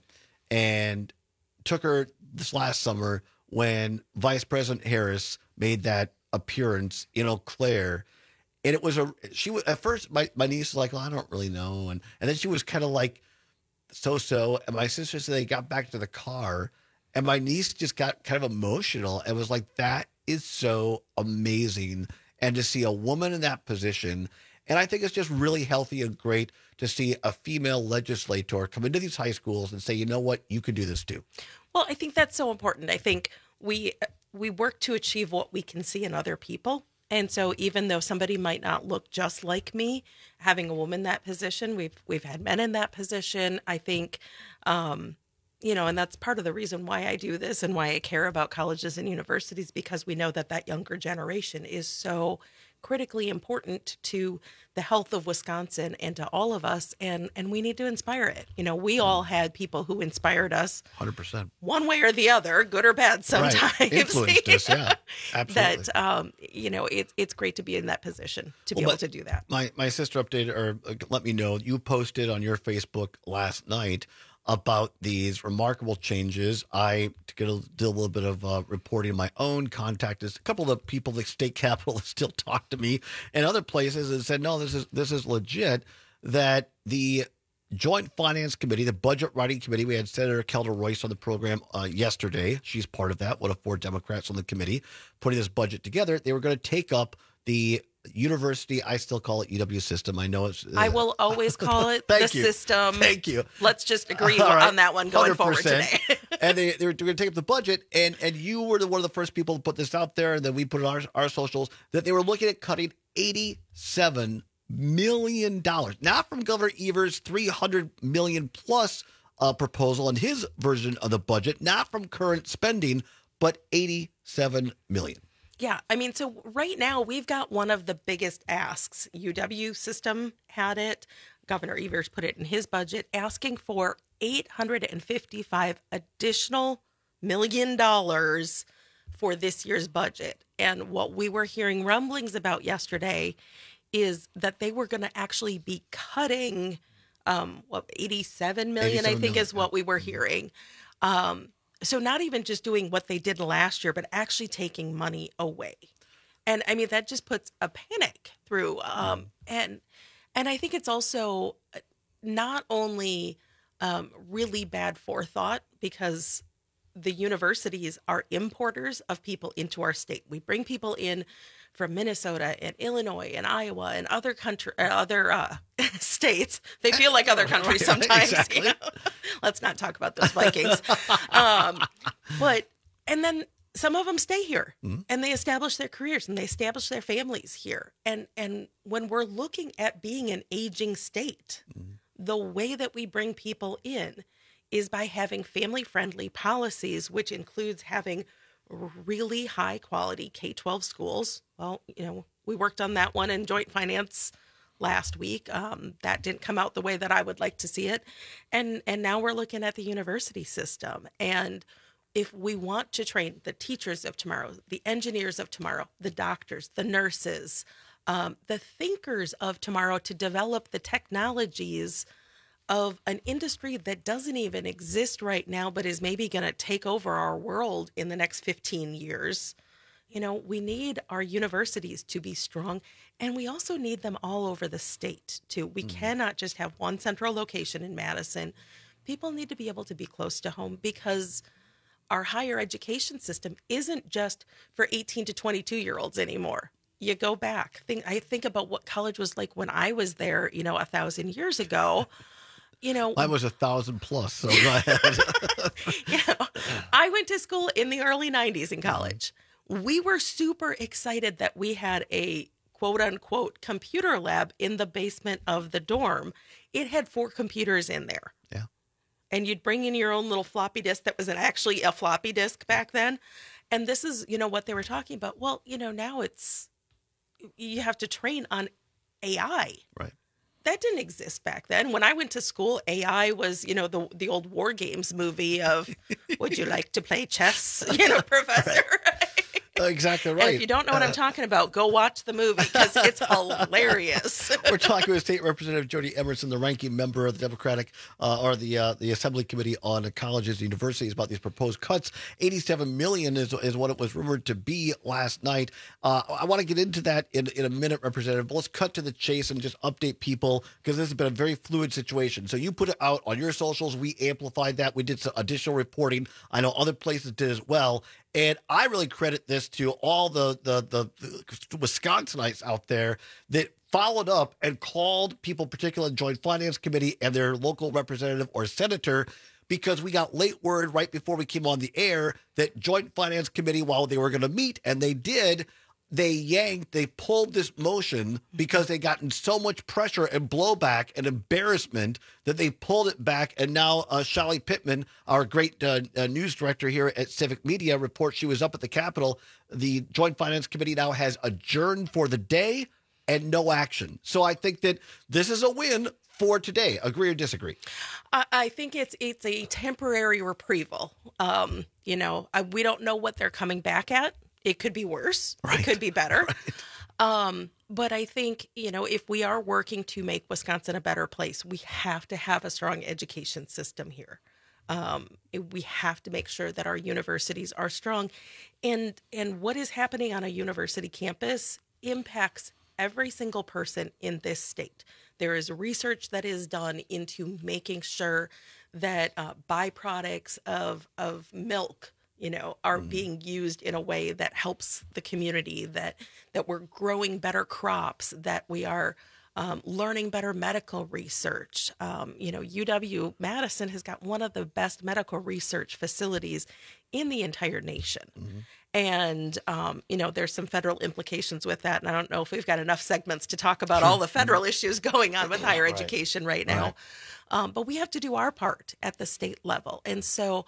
and took her this last summer when Vice President Harris made that appearance in Eau Claire. And it was a, she was, at first, my, my niece was like, well, I don't really know. And, and then she was kind of like, so-so. And my sister said they got back to the car, and my niece just got kind of emotional and was like, that is so amazing. And to see a woman in that position, and I think it's just really healthy and great to see a female legislator come into these high schools and say, you know what, you can do this too. Well, I think that's so important. I think we we work to achieve what we can see in other people. And so even though somebody might not look just like me, having a woman in that position, we've we've had men in that position, I think, um, you know, and that's part of the reason why I do this and why I care about colleges and universities, because we know that that younger generation is so critically important to the health of Wisconsin and to all of us, and and we need to inspire it. You know, we all had people who inspired us one hundred percent. One way or the other, good or bad sometimes. Right. Influenced us, yeah. Absolutely. That, um, you know, it, it's great to be in that position, to be well, able to do that. My, my sister updated, or uh, let me know, you posted on your Facebook last night about these remarkable changes. I, to get a, do a little bit of uh, reporting of my own, contacted a couple of the people at the state capitol that still talk to me and other places and said, no, this is this is legit, that the Joint Finance Committee, the Budget Writing Committee, we had Senator Kelda Royce on the program uh, yesterday. She's part of that, one of four Democrats on the committee, putting this budget together. They were going to take up the university, I still call it U W system. I know it's. Uh, I will always call it the you. system. Thank you. Let's just agree right. on that one going one hundred percent. forward today. And they, they were going to take up the budget, and and you were the, one of the first people to put this out there, and then we put it on our, our socials, that they were looking at cutting eighty-seven million dollars, not from Governor Evers' three hundred million dollars plus uh, proposal in his version of the budget, not from current spending, but eighty-seven million dollars. Yeah, I mean, so right now we've got one of the biggest asks. U W system had it. Governor Evers put it in his budget, asking for eight hundred fifty-five additional million dollars for this year's budget. And what we were hearing rumblings about yesterday is that they were going to actually be cutting, um, what, eighty-seven million, I think, million. Is what we were hearing. Um, so not even just doing what they did last year, but actually taking money away. And I mean, that just puts a panic through. Um, and and I think it's also not only um, really bad forethought, because the universities are importers of people into our state. We bring people in from Minnesota and Illinois and Iowa and other country, uh, other uh, states. They feel like other countries sometimes. Exactly. You know? Let's not talk about those Vikings. um, but and then some of them stay here, mm-hmm. and they establish their careers and they establish their families here. And and when we're looking at being an aging state, mm-hmm. the way that we bring people in is by having family-friendly policies, which includes having really high-quality K twelve schools. Well, you know, we worked on that one in joint finance last week. Um, that didn't come out the way that I would like to see it. And and now we're looking at the university system. And if we want to train the teachers of tomorrow, the engineers of tomorrow, the doctors, the nurses, um, the thinkers of tomorrow to develop the technologies of an industry that doesn't even exist right now, but is maybe going to take over our world in the next fifteen years. You know, we need our universities to be strong, and we also need them all over the state too. We mm-hmm. cannot just have one central location in Madison. People need to be able to be close to home, because our higher education system isn't just for eighteen to twenty-two year olds anymore. You go back. Think, I think about what college was like when I was there, you know, a thousand years ago. You know, I was a thousand plus, so go ahead. You know, I went to school in the early nineties in college. We were super excited that we had a quote unquote computer lab in the basement of the dorm. It had four computers in there. Yeah. And you'd bring in your own little floppy disk that was an, actually a floppy disk back then. And this is, you know, what they were talking about. Well, you know, now it's, you have to train on A I. Right. That didn't exist back then. When I went to school, A I was, you know, the the old War Games movie of, would you like to play chess, you know, professor? Right. Exactly right. And if you don't know what I'm talking about, go watch the movie, because it's hilarious. We're talking with State Representative Jody Emerson, the ranking member of the Democratic uh, or the uh, the Assembly Committee on Colleges and Universities, about these proposed cuts. eighty-seven million dollars is is what it was rumored to be last night. Uh, I want to get into that in, in a minute, Representative. But let's cut to the chase and just update people, because this has been a very fluid situation. So you put it out on your socials. We amplified that. We did some additional reporting. I know other places did as well. And I really credit this to all the, the, the, the Wisconsinites out there that followed up and called people, particularly the Joint Finance Committee and their local representative or senator, because we got late word right before we came on the air that Joint Finance Committee, while they were going to meet, and they did, they yanked, they pulled this motion because they gotten so much pressure and blowback and embarrassment that they pulled it back. And now uh, Shelly Pittman, our great uh, uh, news director here at Civic Media, reports she was up at the Capitol. The Joint Finance Committee now has adjourned for the day and no action. So I think that this is a win for today. Agree or disagree? I, I think it's it's a temporary reprieval. Um, you know, I, we don't know what they're coming back at. It could be worse. Right. It could be better. Right. Um, but I think, you know, if we are working to make Wisconsin a better place, we have to have a strong education system here. Um, we have to make sure that our universities are strong. And, and what is happening on a university campus impacts every single person in this state. There is research that is done into making sure that uh, byproducts of, of milk, you know, are mm. being used in a way that helps the community, that that we're growing better crops, that we are um, learning better medical research. Um, you know, U W-Madison has got one of the best medical research facilities in the entire nation. Mm-hmm. And, um, you know, there's some federal implications with that. And I don't know if we've got enough segments to talk about all the federal issues going on with higher right. education right now. Right. Um, but we have to do our part at the state level. And so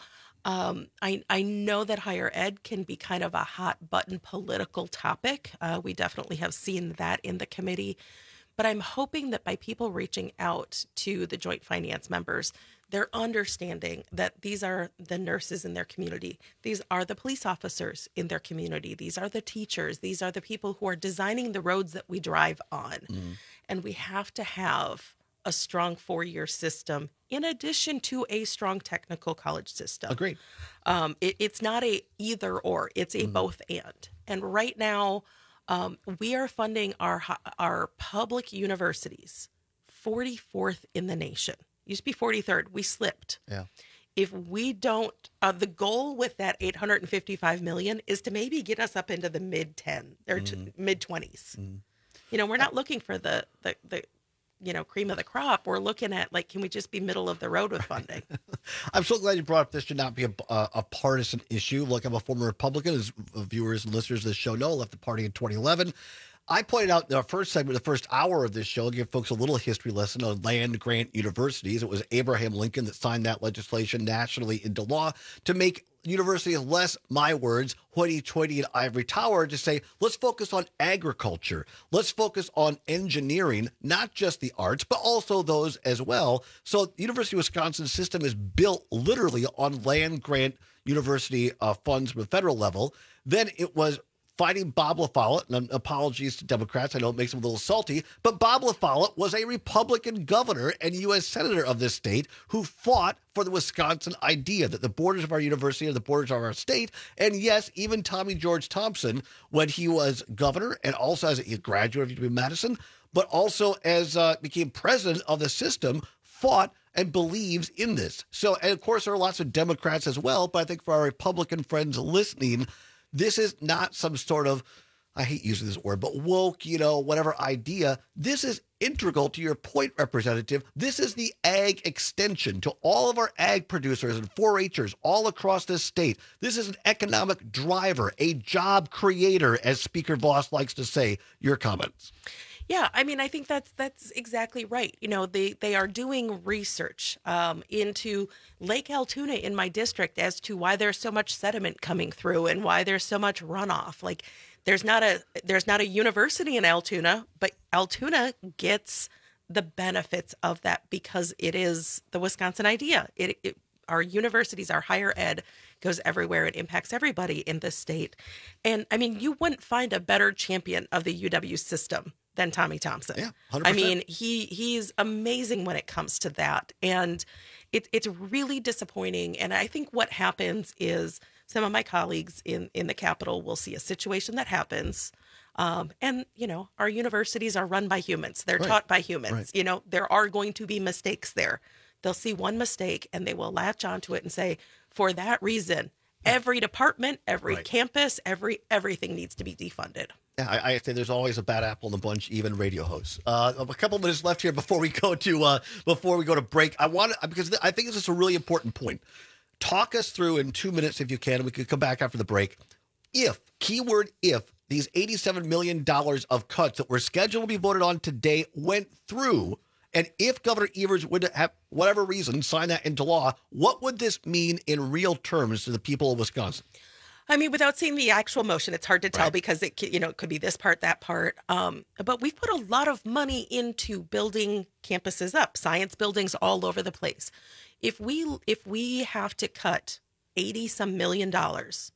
Um, I, I know that higher ed can be kind of a hot button political topic. Uh, we definitely have seen that in the committee. But I'm hoping that by people reaching out to the Joint Finance members, they're understanding that these are the nurses in their community. These are the police officers in their community. These are the teachers. These are the people who are designing the roads that we drive on. Mm-hmm. And we have to have a strong four-year system in addition to a strong technical college system. Agreed. Um, it, it's not a either or, it's a mm-hmm. both and. And right now, um, we are funding our our public universities forty-fourth in the nation. Used to be forty-third. We slipped. Yeah. If we don't, uh, the goal with that eight hundred fifty-five million is to maybe get us up into the mid ten or mm-hmm. mid twenties. Mm-hmm. You know, we're not looking for the the the you know, cream of the crop. We're looking at, like, can we just be middle of the road with funding? I'm so glad you brought up this should not be a, a, a partisan issue. Look, I'm a former Republican, as viewers and listeners of this show know, left the party in twenty eleven. I pointed out in our first segment, the first hour of this show, I'll give folks a little history lesson on land grant universities. It was Abraham Lincoln that signed that legislation nationally into law to make universities less, my words, hoity-toity and ivory tower, to say, let's focus on agriculture. Let's focus on engineering, not just the arts, but also those as well. So the University of Wisconsin system is built literally on land grant university uh, funds from the federal level. Then it was fighting Bob LaFollette, and apologies to Democrats, I know it makes them a little salty, but Bob LaFollette was a Republican governor and U S senator of this state who fought for the Wisconsin idea that the borders of our university are the borders of our state. And yes, even Tommy George Thompson, when he was governor and also as a graduate of U W Madison, but also as uh, became president of the system, fought and believes in this. So, and of course, there are lots of Democrats as well, but I think for our Republican friends listening, this is not some sort of, I hate using this word, but woke, you know, whatever idea. This is integral to your point, Representative. This is the ag extension to all of our ag producers and four H'ers all across this state. This is an economic driver, a job creator, as Speaker Voss likes to say. Your comments. Yeah, I mean, I think that's that's exactly right. You know, they, they are doing research um, into Lake Altoona in my district as to why there's so much sediment coming through and why there's so much runoff. Like, there's not a there's not a university in Altoona, but Altoona gets the benefits of that because it is the Wisconsin idea. It, it our universities, our higher ed goes everywhere. It impacts everybody in this state. And I mean, you wouldn't find a better champion of the U W system than Tommy Thompson. Yeah, one hundred percent. I mean, he he's amazing when it comes to that. And it, it's really disappointing. And I think what happens is some of my colleagues in, in the Capitol will see a situation that happens. Um, and, you know, our universities are run by humans. They're Right. taught by humans. Right. You know, there are going to be mistakes there. They'll see one mistake and they will latch onto it and say, for that reason, every department, every Right. campus, every everything needs to be defunded. Yeah, I, I say there's always a bad apple in the bunch, even radio hosts. Uh, a couple minutes left here before we go to uh, before we go to break. I want to, because I think this is a really important point. Talk us through in two minutes if you can, and we could come back after the break. If, keyword if, these eighty-seven million dollars of cuts that were scheduled to be voted on today went through, and if Governor Evers would have, whatever reason, sign that into law, what would this mean in real terms to the people of Wisconsin? I mean, without seeing the actual motion, it's hard to tell Right. because it, c- you know, it could be this part, that part. Um, but we've put a lot of money into building campuses up, science buildings all over the place. If we if we have to cut eighty some million dollars,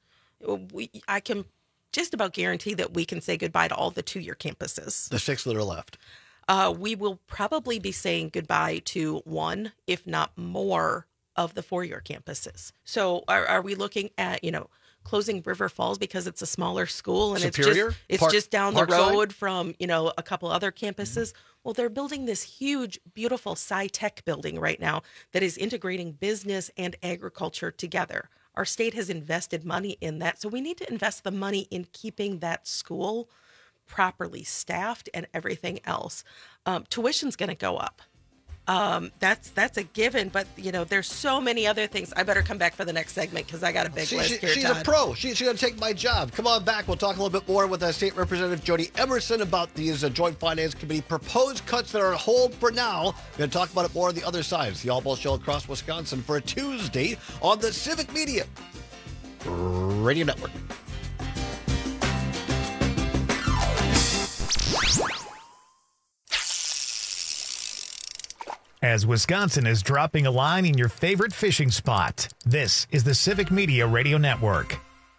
we I can just about guarantee that we can say goodbye to all the two year campuses. The six that are left. Uh, we will probably be saying goodbye to one, if not more, of the four year campuses. So are, are we looking at, you know, closing River Falls because it's a smaller school and Superior? it's just it's Park- just down the Parkside? road from, you know, a couple other campuses? Well, they're building this huge, beautiful sci-tech building right now that is integrating business and agriculture together. Our state has invested money in that. So we need to invest the money in keeping that school properly staffed and everything else. Um, tuition's going to go up. Um, that's that's a given, but you know, there's so many other things. I better come back for the next segment because I got a big she, list she, here. She's Todd. a pro. She, she's going to take my job. Come on back. We'll talk a little bit more with uh, State Representative Jody Emerson about these uh, Joint Finance Committee proposed cuts that are on hold for now. We're going to talk about it more on the other side. It's the All Ball Show across Wisconsin for a Tuesday on the Civic Media Radio Network. As Wisconsin is dropping a line in your favorite fishing spot, this is the Civic Media Radio Network.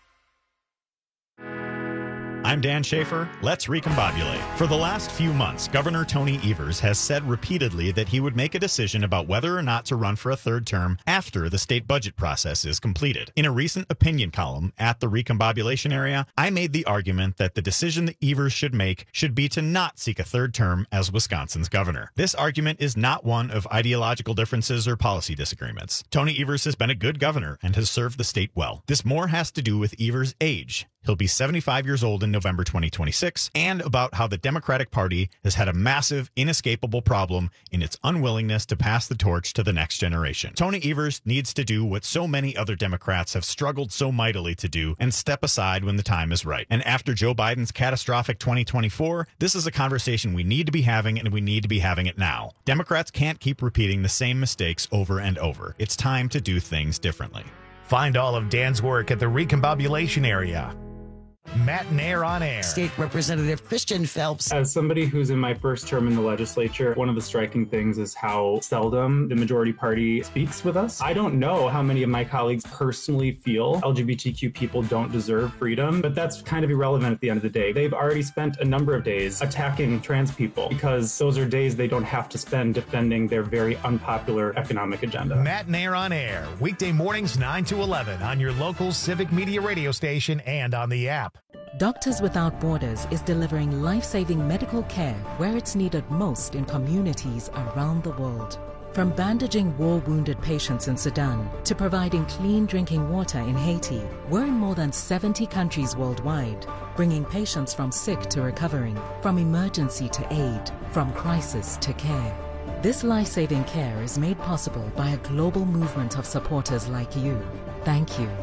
I'm Dan Schaefer. Let's recombobulate. For the last few months, Governor Tony Evers has said repeatedly that he would make a decision about whether or not to run for a third term after the state budget process is completed. In a recent opinion column at the recombobulation area, I made the argument that the decision that Evers should make should be to not seek a third term as Wisconsin's governor. This argument is not one of ideological differences or policy disagreements. Tony Evers has been a good governor and has served the state well. This more has to do with Evers' age. He'll be seventy-five years old in November twenty twenty-six, and about how the Democratic Party has had a massive, inescapable problem in its unwillingness to pass the torch to the next generation. Tony Evers needs to do what so many other Democrats have struggled so mightily to do and step aside when the time is right. And after Joe Biden's catastrophic twenty twenty-four, this is a conversation we need to be having, and we need to be having it now. Democrats can't keep repeating the same mistakes over and over. It's time to do things differently. Find all of Dan's work at the recombobulation area. Matt and Air on Air. State Representative Christian Phelps. As somebody who's in my first term in the legislature, one of the striking things is how seldom the majority party speaks with us. I don't know how many of my colleagues personally feel L G B T Q people don't deserve freedom, but that's kind of irrelevant at the end of the day. They've already spent a number of days attacking trans people because those are days they don't have to spend defending their very unpopular economic agenda. Matt and Air on Air, weekday mornings nine to eleven on your local Civic Media radio station and on the app. Doctors Without Borders is delivering life-saving medical care where it's needed most in communities around the world. From bandaging war-wounded patients in Sudan to providing clean drinking water in Haiti, we're in more than seventy countries worldwide, bringing patients from sick to recovering, from emergency to aid, from crisis to care. This life-saving care is made possible by a global movement of supporters like you. Thank you.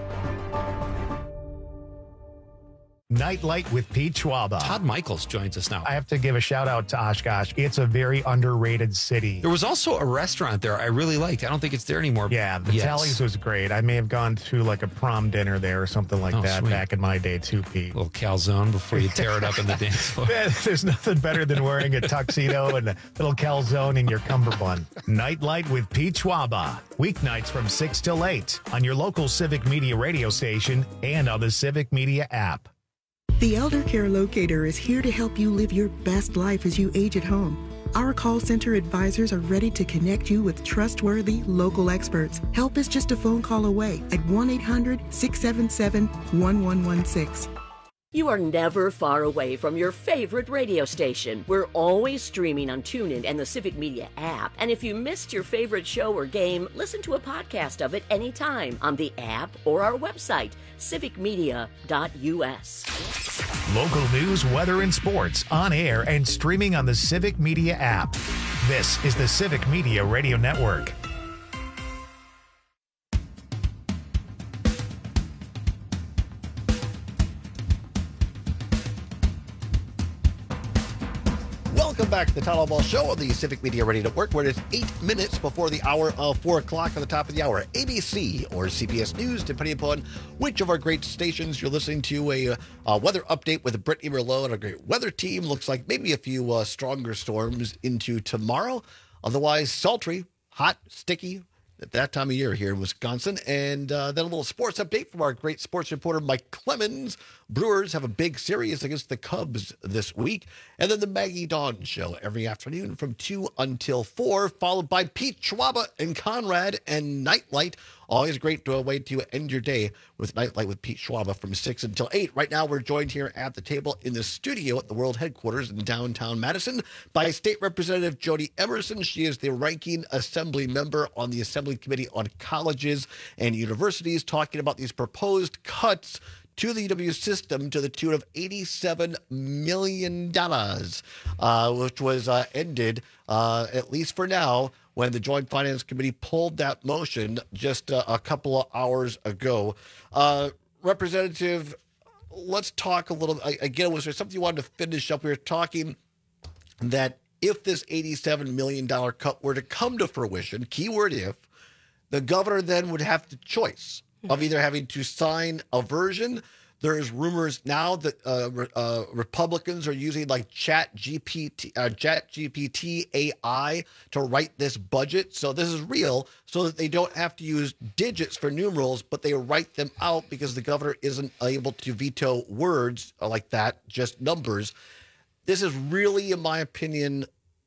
Nightlight with Pete Schwaba. Todd Michaels joins us now. I have to give a shout out to Oshkosh. It's a very underrated city. There was also a restaurant there I really liked. I don't think it's there anymore. Yeah, the yes. Tallies was great. I may have gone to like a prom dinner there or something like oh, that sweet. back in my day too, Pete. A little calzone before you tear it up in the dance floor. There's nothing better than wearing a tuxedo and a little calzone in your cummerbund. Nightlight with Pete Schwaba. Weeknights from six till eight on your local Civic Media radio station and on the Civic Media app. The Elder Care Locator is here to help you live your best life as you age at home. Our call center advisors are ready to connect you with trustworthy local experts. Help is just a phone call away at one eight hundred, six seven seven, one one one six. You are never far away from your favorite radio station. We're always streaming on TuneIn and the Civic Media app. And if you missed your favorite show or game, listen to a podcast of it anytime on the app or our website, civic media dot u s. Local news, weather, and sports on air and streaming on the Civic Media app. This is the Civic Media Radio Network. Welcome back to the Town Ball Show on the Civic Media Radio Network, where it is eight minutes before the hour of four o'clock on the top of the hour. A B C or C B S News, depending upon which of our great stations you're listening to. A, a weather update with Brittany Merlot and a great weather team. Looks like maybe a few uh, stronger storms into tomorrow. Otherwise, sultry, hot, sticky at that time of year here in Wisconsin. And uh, then a little sports update from our great sports reporter, Mike Clemens. Brewers have a big series against the Cubs this week. And then the Maggie Dawn Show every afternoon from two until four, followed by Pete Schwaba and Conrad and Nightlight. Always a great way to end your day with Nightlight with Pete Schwaba from six until eight. Right now, we're joined here at the table in the studio at the World Headquarters in downtown Madison by State Representative Jody Emerson. She is the ranking assembly member on the Assembly Committee on Colleges and Universities, talking about these proposed cuts to the U W system to the tune of eighty-seven million dollars, uh, which was uh, ended, uh, at least for now, when the Joint Finance Committee pulled that motion just uh, a couple of hours ago. Uh, Representative, let's talk a little. Again, was there something you wanted to finish up? We were talking that if this eighty-seven million dollars cut were to come to fruition, keyword if, the governor then would have the choice of either having to sign a version. There's rumors now that uh, uh, Republicans are using like Chat G P T, uh, Chat G P T A I to write this budget. So this is real, so that they don't have to use digits for numerals, but they write them out because the governor isn't able to veto words like that, just numbers. This is really, in my opinion,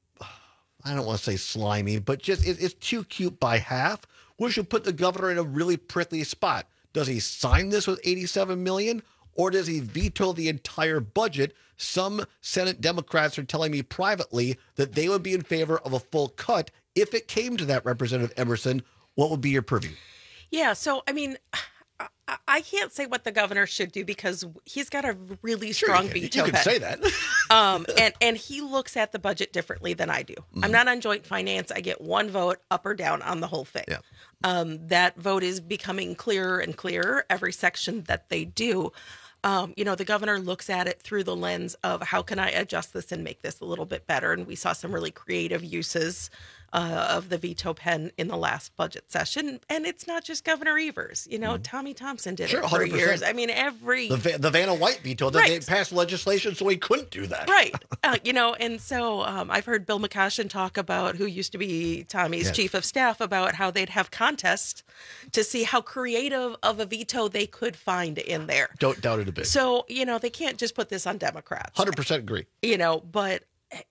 I don't want to say slimy, but just it, it's too cute by half, which should put the governor in a really prickly spot. Does he sign this with eighty-seven million dollars, or does he veto the entire budget? Some Senate Democrats are telling me privately that they would be in favor of a full cut. If it came to that, Representative Emerson, what would be your purview? Yeah, so, I mean, I, I can't say what the governor should do because he's got a really Sure strong you can. veto. You can pen. say that. um, and, and he looks at the budget differently than I do. Mm-hmm. I'm not on joint finance. I get one vote up or down on the whole thing. Yeah. Um, that vote is becoming clearer and clearer every section that they do. Um, you know, the governor looks at it through the lens of how can I adjust this and make this a little bit better? And we saw some really creative uses uh, of the veto pen in the last budget session. And it's not just Governor Evers. You know, mm-hmm. Tommy Thompson did Sure, it for one hundred percent. years. I mean, every... The, Va- the Vanna White veto, that Right. they passed legislation so he couldn't do that. Right. Uh, you know, and so um, I've heard Bill McCoshen talk about, who used to be Tommy's Yes. chief of staff, about how they'd have contests to see how creative of a veto they could find in there. Don't doubt it a bit. So, you know, they can't just put this on Democrats. one hundred percent agree. You know, but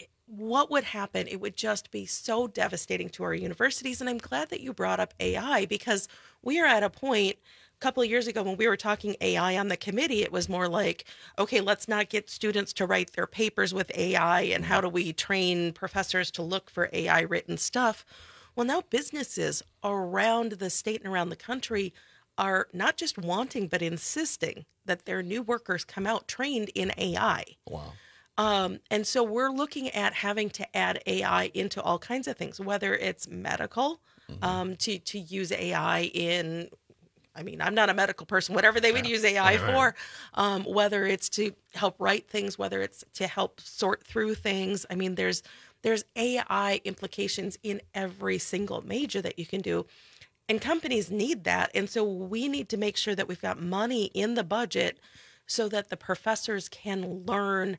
what would happen? It would just be so devastating to our universities. And I'm glad that you brought up A I, because we are at a point a couple of years ago when we were talking A I on the committee, it was more like, okay, let's not get students to write their papers with A I, and how do we train professors to look for A I written stuff? Well, now businesses around the state and around the country are not just wanting, but insisting that their new workers come out trained in A I. Wow. Um, and so we're looking at having to add A I into all kinds of things, whether it's medical, mm-hmm. um, to, to use A I in, I mean, I'm not a medical person, whatever they would yeah. use A I right, for, right. Um, whether it's to help write things, whether it's to help sort through things. I mean, there's, there's A I implications in every single major that you can do. And companies need that. And so we need to make sure that we've got money in the budget so that the professors can learn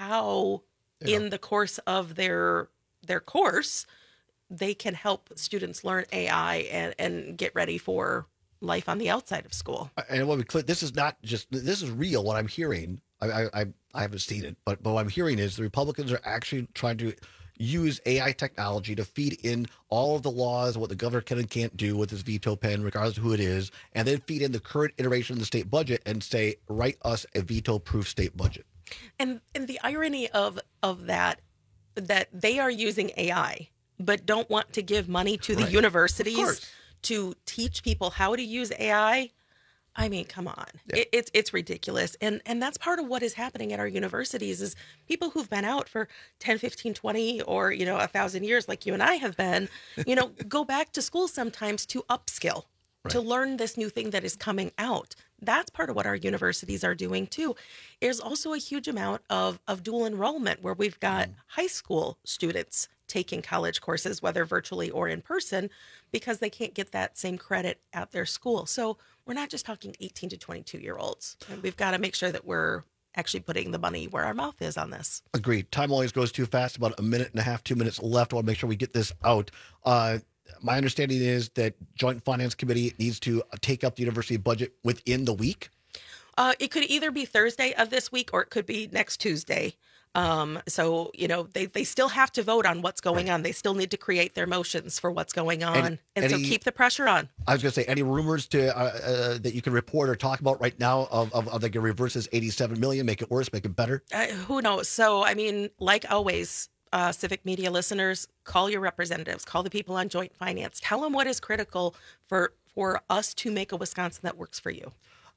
how yeah. in the course of their their course they can help students learn A I and, and get ready for life on the outside of school. And what we clear, this is not just, this is real. What I'm hearing, I I, I haven't seen it, but, but what I'm hearing is the Republicans are actually trying to use A I technology to feed in all of the laws, what the governor can and can't do with his veto pen, regardless of who it is, and then feed in the current iteration of the state budget and say, write us a veto-proof state budget. And and the irony of of that, that they are using A I, but don't want to give money to the Right. universities to teach people how to use A I. I mean, come on. Yeah. It, it's it's ridiculous. And and that's part of what is happening at our universities is people who've been out for ten, fifteen, twenty, or, you know, a thousand years like you and I have been, you know, go back to school sometimes to upskill, right. to learn this new thing that is coming out. That's part of what our universities are doing too. There's also a huge amount of, of dual enrollment where we've got mm. high school students taking college courses, whether virtually or in person, because they can't get that same credit at their school. So we're not just talking eighteen to twenty-two year olds. We've got to make sure that we're actually putting the money where our mouth is on this. Agreed. Time always goes too fast. About a minute and a half, two minutes left. I want to make sure we get this out. Uh, my understanding is that Joint Finance Committee needs to take up the university budget within the week. Uh, it could either be Thursday of this week or it could be next Tuesday. Um, so, you know, they, they still have to vote on what's going right. on. They still need to create their motions for what's going on. And, and any, so keep the pressure on. I was going to say, any rumors to uh, uh, that you can report or talk about right now of, of, of like a reverses eighty-seven million, make it worse, make it better? Uh, who knows? So, I mean, like always, uh, Civic Media listeners, call your representatives, call the people on Joint Finance, tell them what is critical for, for us to make a Wisconsin that works for you.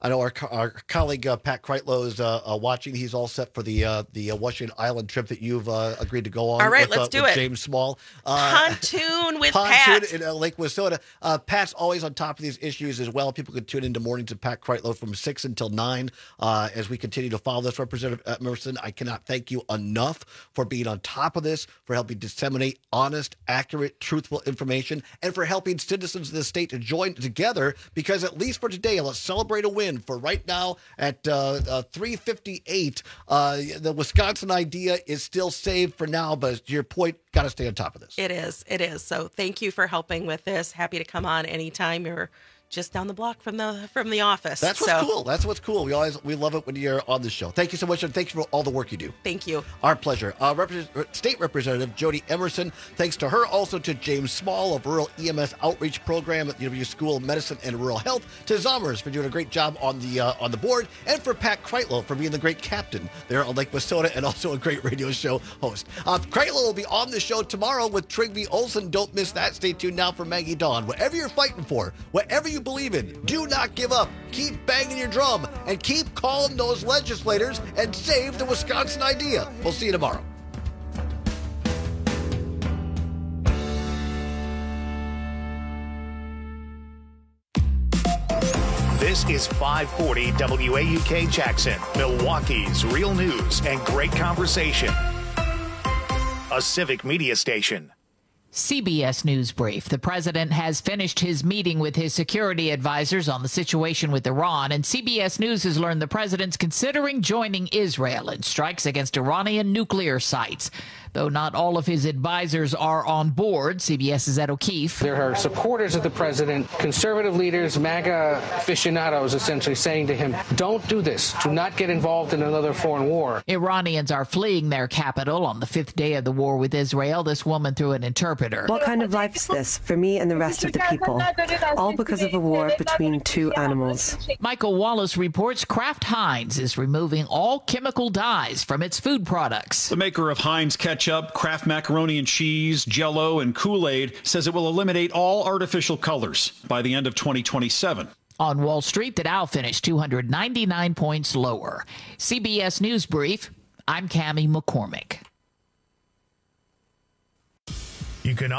I know our, our colleague uh, Pat Kreitlow is uh, uh, watching. He's all set for the uh, the uh, Washington Island trip that you've uh, agreed to go on. All right, with, let's uh, do with it. James Small. Uh, Pontoon with Pontoon Pat. in uh, Lake Wissota. Uh, Pat's always on top of these issues as well. People can tune into mornings with Pat Kreitlow from six until nine uh, as we continue to follow this. Representative Emerson, I cannot thank you enough for being on top of this, for helping disseminate honest, accurate, truthful information, and for helping citizens of the state to join together, because at least for today, let's celebrate a win. For right now at uh, uh, three fifty-eight, uh, the Wisconsin idea is still saved for now, but to your point, got to stay on top of this. It is. It is. So thank you for helping with this. Happy to come on anytime. You're just down the block from the from the office. That's what's so. cool. That's what's cool. We always we love it when you're on the show. Thank you so much, and thank you for all the work you do. Thank you. Our pleasure. Uh, Rep- State Representative Jody Emerson. Thanks to her, also to James Small of Rural E M S Outreach Program at the University School of Medicine and Rural Health, to Zommers for doing a great job on the uh, on the board, and for Pat Kreitlow for being the great captain there on Lake Wissota and also a great radio show host. Uh, Kreitlow will be on the show tomorrow with Trygve Olsen. Don't miss that. Stay tuned now for Maggie Dawn. Whatever you're fighting for, whatever you believe in, do not give up. Keep banging your drum and keep calling those legislators and save the Wisconsin idea. We'll see you tomorrow. This is five forty W A U K Jackson, Milwaukee's real news and great conversation. A civic media station. C B S News Brief. The president has finished his meeting with his security advisors on the situation with Iran, and C B S News has learned the president's considering joining Israel in strikes against Iranian nuclear sites. Though not all of his advisors are on board, CBS's Ed O'Keefe. There are supporters of the president, conservative leaders, MAGA aficionados essentially saying to him, don't do this. Do not get involved in another foreign war. Iranians are fleeing their capital on the fifth day of the war with Israel. This woman through an interpreter. What kind of life is this for me and the rest of the people? All because of a war between two animals. Michael Wallace reports Kraft Heinz is removing all chemical dyes from its food products. The maker of Heinz Ketchup, Kraft Macaroni and Cheese, Jell-O, and Kool-Aid says it will eliminate all artificial colors by the end of twenty twenty-seven. On Wall Street, the Dow finished two hundred ninety-nine points lower. C B S News Brief, I'm Cammie McCormick. You can